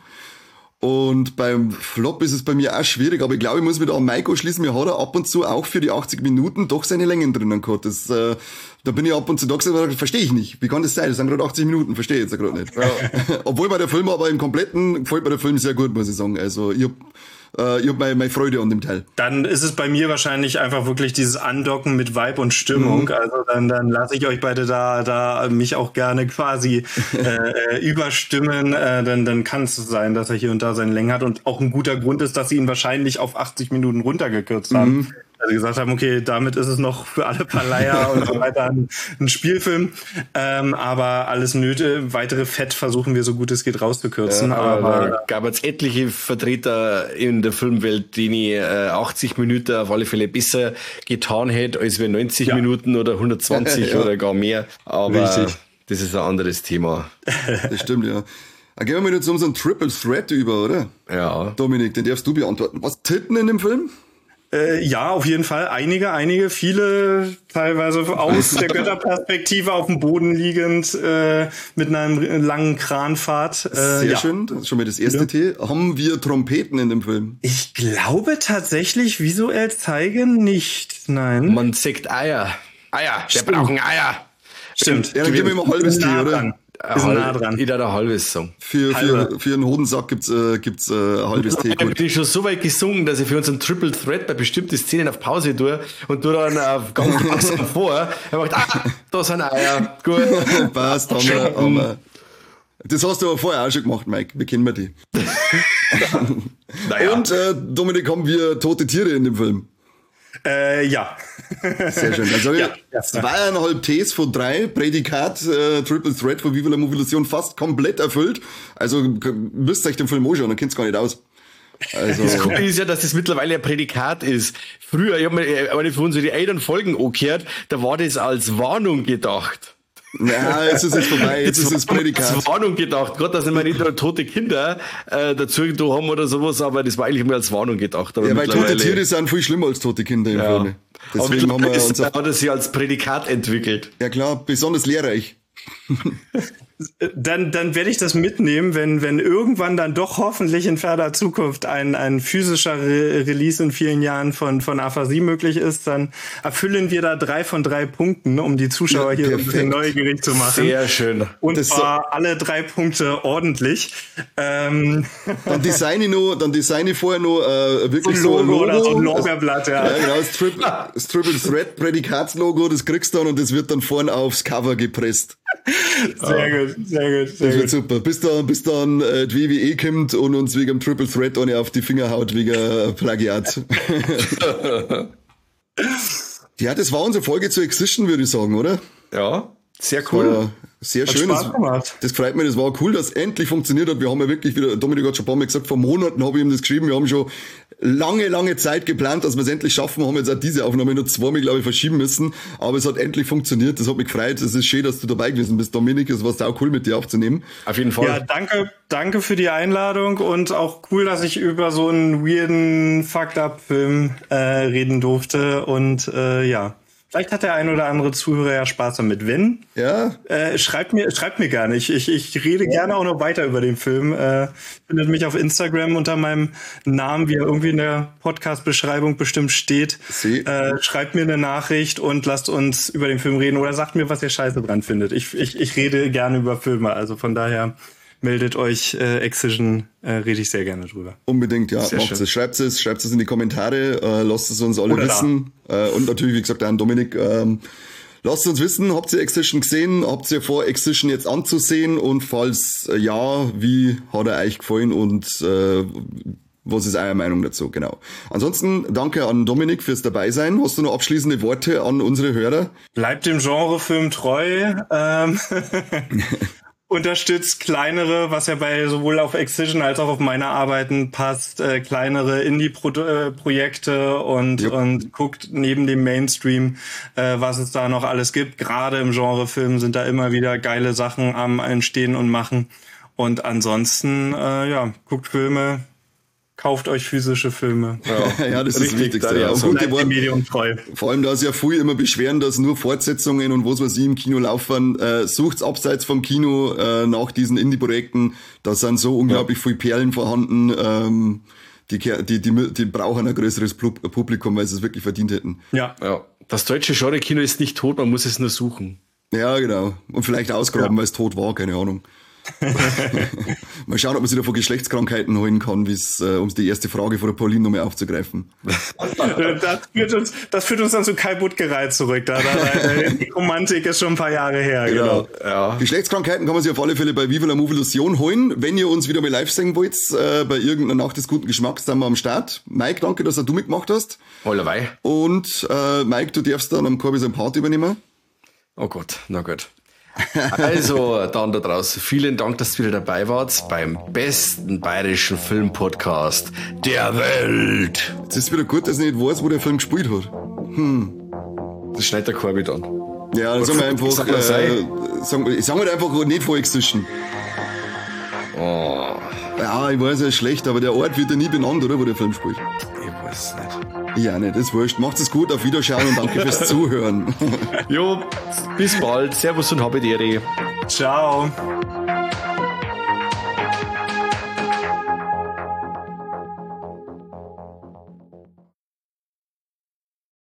Und beim Flop ist es bei mir auch schwierig, aber ich glaube, ich muss mich da an Maiko schließen. Mir hat er ab und zu auch für die achtzig Minuten doch seine Längen drinnen gehabt. Das, äh, da bin ich ab und zu da gesagt, verstehe ich nicht. Wie kann das sein? Das sind gerade achtzig Minuten, verstehe ich jetzt gerade nicht. Ja. Obwohl mir der Film aber im Kompletten gefällt mir der Film sehr gut, muss ich sagen. Also ich hab, äh, ich hab meine, meine Freude an dem Teil. Dann ist es bei mir wahrscheinlich einfach wirklich dieses Andocken mit Vibe und Stimmung. Mhm. Also dann, dann lasse ich euch beide da, da mich auch gerne quasi äh, überstimmen. Äh, dann, dann kann es sein, dass er hier und da seine Länge hat und auch ein guter Grund ist, dass sie ihn wahrscheinlich auf achtzig Minuten runtergekürzt haben. Mhm. weil sie gesagt haben, okay, damit ist es noch für alle Verleiher und so weiter ein, ein Spielfilm. Ähm, aber alles Nöte, weitere Fett versuchen wir so gut es geht rauszukürzen. Ja, aber aber da gab es etliche Vertreter in der Filmwelt, die nie äh, achtzig Minuten auf alle Fälle besser getan hätte, als wir neunzig ja. Minuten oder hundertzwanzig ja. oder gar mehr. Aber Richtig. Das ist ein anderes Thema. Das stimmt, ja. Dann gehen wir mal jetzt um so einen Triple Threat über, oder? Ja. Dominik, den darfst du beantworten. Was Titten in dem Film? Äh, ja, auf jeden Fall. Einige, einige, viele, teilweise aus der Götterperspektive auf dem Boden liegend, äh, mit einer langen Kranfahrt. Äh, Sehr ja. schön, das ist schon mal das erste ja. T. Haben wir Trompeten in dem Film? Ich glaube tatsächlich, visuell zeigen nicht, nein. Man sagt Eier. Eier, Stimmt. wir brauchen Eier. Stimmt. Ja, dann geben wir mal ein halbes T, oder? Dran. Ist Halb, nah dran. Ich darf ein halbes sagen. Für, für, für einen Hodensack gibt's, äh, gibt's äh, ein halbes T. Ich bin schon so weit gesungen, dass ich für unseren Triple Threat bei bestimmten Szenen auf Pause tue und tu dann auf ganz langsam vor. Er macht, ah, da sind Eier. Gut. Passt, haben wir, haben wir. Das hast du aber vorher auch schon gemacht, Mike. Wir kennen wir die. Naja. Und äh, Dominik, haben wir tote Tiere in dem Film? Äh, ja. Sehr schön. Also ja, ja. zweieinhalb Ts von drei, Prädikat, äh, Triple Threat von Viva la Motivation fast komplett erfüllt. Also müsst ihr euch den Film anschauen, dann kennt's gar nicht aus. Also, das Coole ist ja, dass das mittlerweile ein Prädikat ist. Früher, ich habe mir eine von unseren älteren Folgen angehört, da war das als Warnung gedacht. Ja, jetzt ist es vorbei, jetzt ist es Prädikat. Als Warnung gedacht, gerade dass wir nicht nur tote Kinder äh, dazu haben oder sowas, aber das war eigentlich mehr als Warnung gedacht. Aber ja, weil tote Tiere sind viel schlimmer als tote Kinder im ja. Film. Deswegen aber haben wir ist, uns hat er sich als Prädikat entwickelt. Ja klar, besonders lehrreich. Dann, dann werde ich das mitnehmen, wenn, wenn irgendwann dann doch hoffentlich in ferner Zukunft ein, ein physischer Re- Release in vielen Jahren von, von Aphasie möglich ist, dann erfüllen wir da drei von drei Punkten, um die Zuschauer ja, hier so ein bisschen neugierig zu machen. Sehr schön. Und das zwar so alle drei Punkte ordentlich. Ähm dann designe ich noch, dann designe ich vorher noch äh, wirklich so ein Logo, so ein Logo. oder so ein Lorbeerblatt, ja. Ja, genau, das Triple, das Triple Threat Prädikatslogo, das kriegst du dann und das wird dann vorne aufs Cover gepresst. Sehr gut, sehr gut, sehr das wird gut. super. Bis dann, bis dann äh, die W W E kommt und uns wegen dem Triple Threat ohne auf die Finger haut, wegen äh, Plagiat. Ja, das war unsere Folge zu Excision, würde ich sagen, oder? Ja, sehr cool. War sehr Hat schön. Spaß Das, gemacht. das freut mich, das war cool, dass es endlich funktioniert hat. Wir haben ja wirklich wieder, Dominik hat schon ein paar Mal gesagt, vor Monaten habe ich ihm das geschrieben. Wir haben schon lange, lange Zeit geplant, dass wir es endlich schaffen. Wir haben jetzt auch diese Aufnahme nur zweimal, glaube ich, verschieben müssen. Aber es hat endlich funktioniert. Das hat mich gefreut. Es ist schön, dass du dabei gewesen bist, Dominik. Es war auch cool, mit dir aufzunehmen. Auf jeden Fall. Ja, danke, danke für die Einladung und auch cool, dass ich über so einen weirden Fucked-Up-Film äh, reden durfte. Und äh, ja, vielleicht hat der ein oder andere Zuhörer ja Spaß damit. Wenn, Ja. äh, schreibt mir, schreibt mir gerne. Ich, ich, ich rede ja. gerne auch noch weiter über den Film. Äh, findet mich auf Instagram unter meinem Namen, wie er irgendwie in der Podcast-Beschreibung bestimmt steht. Äh, schreibt mir eine Nachricht und lasst uns über den Film reden oder sagt mir, was ihr scheiße dran findet. Ich, ich, ich rede gerne über Filme, also von daher meldet euch, äh, Excision, äh, rede ich sehr gerne drüber. Unbedingt, ja, Sehr macht schön. es. Schreibt es, schreibt es in die Kommentare, äh, lasst es uns alle Oder wissen. Äh, und natürlich, wie gesagt, an Dominik, ähm, lasst uns wissen, habt ihr Excision gesehen? Habt ihr vor, Excision jetzt anzusehen? Und falls äh, ja, wie hat er euch gefallen und äh, was ist eure Meinung dazu? Genau. Ansonsten danke an Dominik fürs Dabeisein. Hast du noch abschließende Worte an unsere Hörer? Bleibt dem Genrefilm treu. Ähm Unterstützt kleinere, was ja bei sowohl auf Excision als auch auf meine Arbeiten passt, äh, kleinere Indie-Projekte und, Jupp. und guckt neben dem Mainstream, äh, was es da noch alles gibt. Gerade im Genrefilm sind da immer wieder geile Sachen am Entstehen und Machen. Und ansonsten, äh, ja, guckt Filme, kauft euch physische Filme. Ja, ja, das ist Richtig, wichtig. da, ja. Und So gut, Bleibt die dem waren, Medium treu. vor allem, da sich ja viele immer beschweren, dass nur Fortsetzungen und was weiß ich im Kino laufen. Äh, sucht's abseits vom Kino äh, nach diesen Indie-Projekten. Da sind so unglaublich viele Perlen vorhanden. Ähm, die, die, die, die brauchen ein größeres Publikum, weil sie es wirklich verdient hätten. Ja. Ja. Das deutsche Genre-Kino ist nicht tot, man muss es nur suchen. Ja, genau. Und vielleicht ausgraben, Ja. weil es tot war, keine Ahnung. Mal schauen, ob man sich da von Geschlechtskrankheiten holen kann, äh, um die erste Frage von der Pauline nochmal aufzugreifen. das, führt uns, das führt uns dann zu Kai Buttgereit zurück. Da, da, da, die Romantik ist schon ein paar Jahre her. Genau. genau. Ja. Geschlechtskrankheiten kann man sich auf alle Fälle bei Viva la Movilusion holen. Wenn ihr uns wieder mal live sehen wollt, äh, bei irgendeiner Nacht des guten Geschmacks, sind wir am Start. Mike, danke, dass auch du mitgemacht hast. Allerweil. Und äh, Mike, du darfst dann am Korbi sein Part übernehmen. Oh Gott, na gut. Also, dann da draußen, vielen Dank, dass ihr wieder dabei wart beim besten bayerischen Filmpodcast der Welt. Jetzt ist wieder gut, dass ich nicht weiß, wo der Film gespielt hat. Hm. Das schneidet der Korbi dann. Ja, dann sagen wir einfach, Sag mal, äh, sagen, sagen wir einfach nicht Volksischen. Oh. Ja, ich weiß, er ist schlecht, aber der Ort wird ja nie benannt, oder, wo der Film spielt. Ich weiß nicht. Ja, nicht, das ist wurscht. Macht's es gut, auf Wiederschauen und danke fürs Zuhören. Jo, bis bald. Servus und habe die Ehre. Ciao.